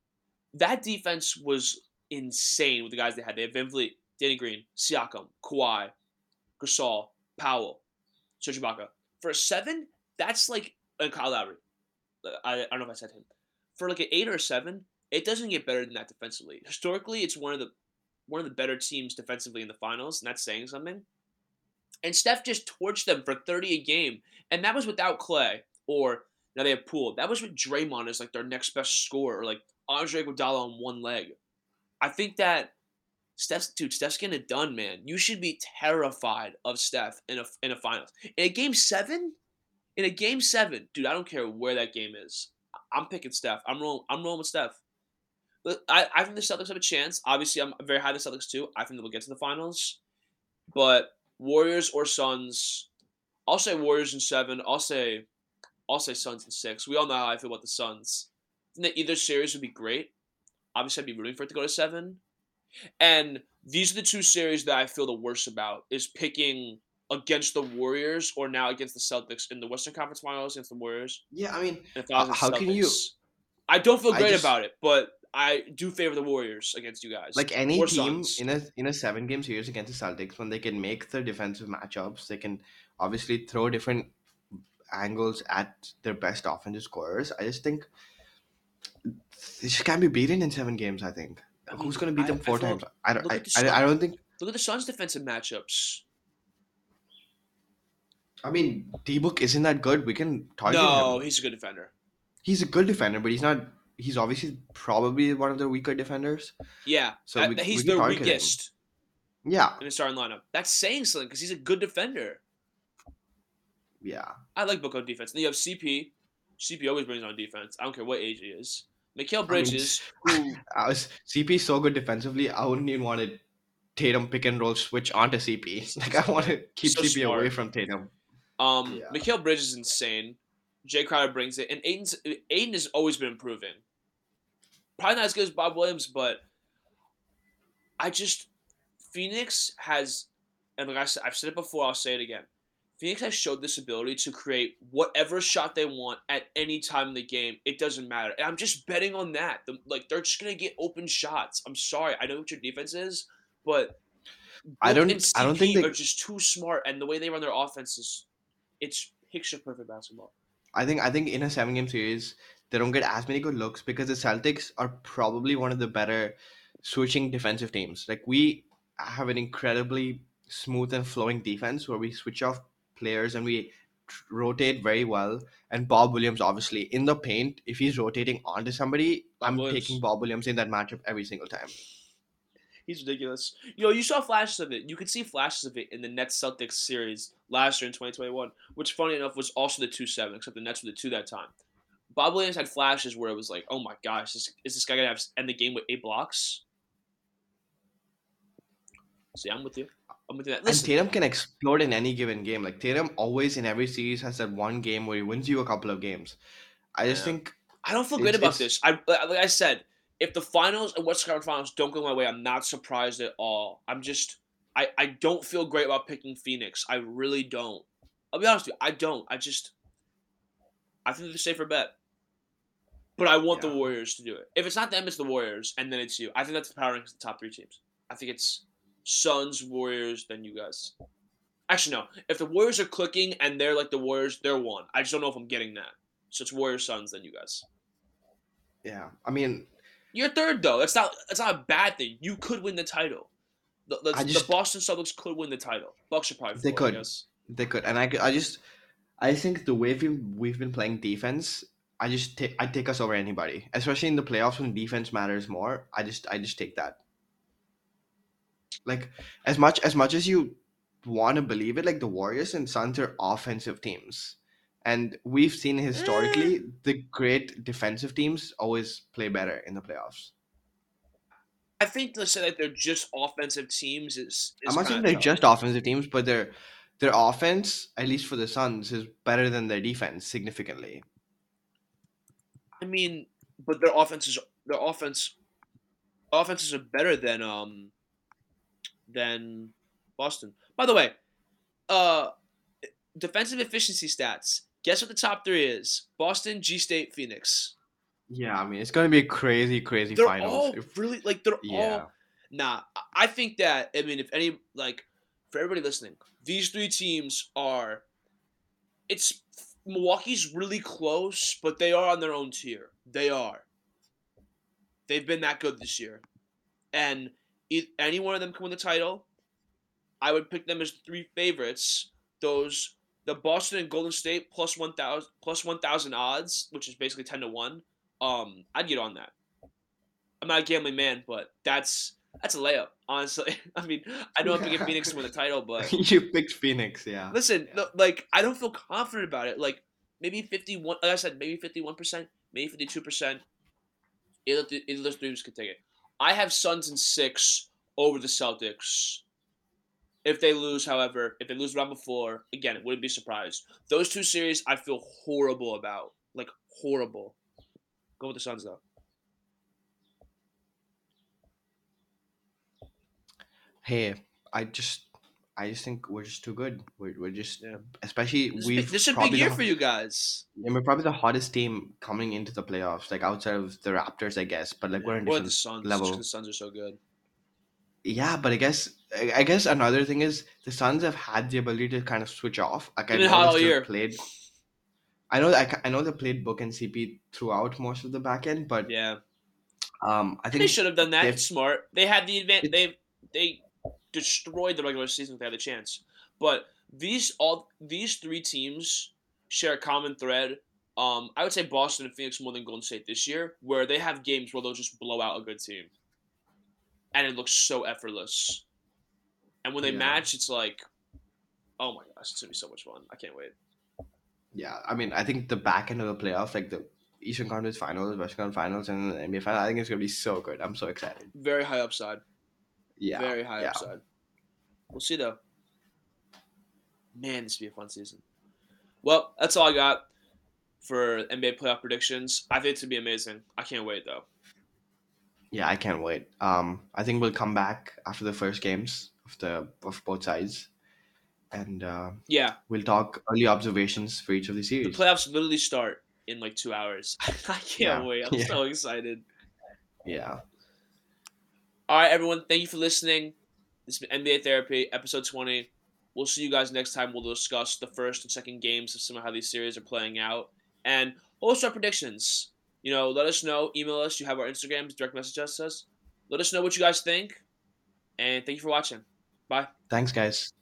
That defense was insane with the guys they had. They had Van Vliet, Danny Green, Siakam, Kawhi, Gasol, Powell, Serge Ibaka. For a seven, that's like and Kyle Lowry. Uh, I, I don't know if I said him. For like an eight or a seven, it doesn't get better than that defensively. Historically, it's one of the one of the better teams defensively in the finals, and that's saying something. And Steph just torched them for thirty a game, and that was without Clay or now they have Poole. That was with Draymond as like their next best scorer, or like Andre Iguodala on one leg. I think that Steph's dude, Steph's getting it done, man. You should be terrified of Steph in a in a finals. In a game seven, in a game seven, dude, I don't care where that game is. I'm picking Steph. I'm rolling. I'm rolling with Steph. But I, I think the Celtics have a chance. Obviously, I'm very high on the Celtics too. I think they will get to the finals. But Warriors or Suns, I'll say Warriors in seven. I'll say I'll say Suns in six. We all know how I feel about the Suns. I think that either series would be great. Obviously, I'd be rooting for it to go to seven. And these are the two series that I feel the worst about is picking against the Warriors or now against the Celtics in the Western Conference Finals against the Warriors Yeah, I mean, and if I how, was how against the can you? Celtics. I don't feel I great just about it, but I do favor the Warriors against you guys like any or team Suns. in a in a seven game series against the Celtics when they can make the defensive matchups, they can obviously throw different angles at their best offensive scorers. I just think they just can't be beaten in seven games. I think I who's mean, going to beat I, them I four times? feel I don't. look I, at the I, I Sun. don't think. Look at the Suns' defensive matchups. I mean, D Book isn't that good. We can target No, him. he's a good defender. He's a good defender, but he's not. He's obviously probably one of the weaker defenders. Yeah, So that, we that we he's can their target him. weakest Yeah, in the starting lineup. That's saying something because he's a good defender. yeah. I like Book on defense. Then you have C P. C P always brings on defense. I don't care what age he is. Mikal I mean, s- Bridges, who I was C P is so good defensively. I wouldn't even want to Tatum pick and roll switch onto C P. he's, Like he's I want yeah, to keep so C P away smart. from Tatum. Um, Yeah. Mikal Bridges is insane. Jay Crowder brings it, and Aiden's Aiden has always been improving. Probably not as good as Bob Williams, but I just Phoenix has, and like I said, I've said it before, I'll say it again. Phoenix has showed this ability to create whatever shot they want at any time in the game. It doesn't matter, and I'm just betting on that. The, like they're just gonna get open shots. I'm sorry, I know what your defense is, but I Book and don't. I don't think C P are they. just too smart, and the way they run their offense is it's picture perfect basketball. I think. I think in a seven game series, they don't get as many good looks because the Celtics are probably one of the better. switching defensive teams. Like we have an incredibly smooth and flowing defense where we switch off players and we tr- rotate very well. And Bob Williams, obviously, in the paint, if he's rotating onto somebody, Bob I'm taking Williams. Bob Williams in that matchup every single time. He's ridiculous. Yo, you saw flashes of it. You could see flashes of it in the Nets Celtics series last year in twenty twenty-one, which, funny enough, was also the two seven, except the Nets were the two that time. Bob Williams had flashes where it was like, oh my gosh, is, is this guy going to have end the game with eight blocks? See, I'm with you. I'm with you. That. And Listen, Tatum can explode in any given game. Like Tatum always in every series has that one game where he wins you a couple of games. I just yeah. think I don't feel great it's about it's this. I like I said, if the finals and Western Conference Finals don't go my way, I'm not surprised at all. I'm just, I, I don't feel great about picking Phoenix. I really don't. I'll be honest with you, I don't. I just, I think they're the safer bet. But I want the yeah. Warriors to do it. If it's not them, it's the Warriors, and then it's you. I think that's the power rankings of the top three teams. I think it's Suns, Warriors, then you guys. Actually, no. If the Warriors are clicking and they're like the Warriors, they're one. I just don't know if I'm getting that. So it's Warriors, Suns, then you guys. Yeah. I mean, You're third though. That's not that's not a bad thing. You could win the title. The I the, the just Boston Celtics could win the title. Bucks are probably they four, I could. guess. They could. And I I just I think the way we've, we've been playing defense, I just take I take us over anybody, especially in the playoffs when defense matters more. I just I just take that. Like as much as much as you want to believe it, like the Warriors and Suns are offensive teams, and we've seen Eh, historically the great defensive teams always play better in the playoffs. I think to say that they're just offensive teams is I'm is not kind saying of they're tough. just offensive teams, but their their offense, at least for the Suns, is better than their defense significantly. I mean, but their offenses their offense offenses are better than um than Boston. By the way, uh defensive efficiency stats. Guess what the top three is? Boston, G State, Phoenix. Yeah, I mean it's gonna be a crazy, crazy They're finals. all If really like they're yeah, all nah. I think that I mean if any like for everybody listening, these three teams are it's Milwaukee's really close, but they are on their own tier. They are. They've been that good this year, and if any one of them can win the title, I would pick them as three favorites. Those the Boston and Golden State plus one thousand plus one thousand odds, which is basically ten to one. Um, I'd get on that. I'm not a gambling man, but that's that's a layup. Honestly, I mean, I know I'm picking Phoenix to win the title, but you picked Phoenix. Yeah, listen, yeah. no, like I don't feel confident about it. Like maybe fifty-one. Like I said, maybe fifty-one percent, maybe fifty-two percent. Either either of those teams could take it. I have Suns in six over the Celtics. If they lose, however, if they lose round before, again, it wouldn't be surprised. Those two series, I feel horrible about. Like horrible. Go with the Suns though. Hey, I just I just think we're just too good. We're, we're just Yeah, especially this is big, we've this is a big probably year the for you guys. and we're probably the hottest team coming into the playoffs, like outside of the Raptors, I guess. But like Yeah, we're on a or the different Suns, just because level. the Suns are so good. Yeah, but I guess I I guess another thing is the Suns have had the ability to kind of switch off. Like I They've been know hot they all still year. played. I know that I know they played Book and C P throughout most of the back end, but Yeah, um, I they think should have done that. they've It's smart. They had the advan it's They they destroyed the regular season if they had the chance. But these all these three teams share a common thread. Um, I would say Boston and Phoenix more than Golden State this year, where they have games where they'll just blow out a good team, and it looks so effortless. And when they yeah. match, it's like, oh my gosh, it's gonna be so much fun. I can't wait. Yeah, I mean, I think the back end of the playoffs, like the Eastern Conference Finals, Western Conference Finals, and the N B A Finals, I think it's gonna be so good. I'm so excited. Very high upside. Yeah, Very high yeah, upside. We'll see though. Man, this will be a fun season. Well, that's all I got for N B A playoff predictions. I think it's gonna be amazing. I can't wait though. yeah. I can't wait. Um, I think we'll come back after the first games of the of both sides, and uh, Yeah, we'll talk early observations for each of the the series. playoffs literally start in like two hours. I can't Yeah, wait. I'm yeah, so excited. yeah, All right, everyone. Thank you for listening. This has been N B A Therapy, episode twenty. We'll see you guys next time. We'll discuss the first and second games of some of how these series are playing out and also our predictions. You know, let us know. Email us. You have our Instagrams. Direct message us. us. Let us know what you guys think, and thank you for watching. Bye. Thanks, guys.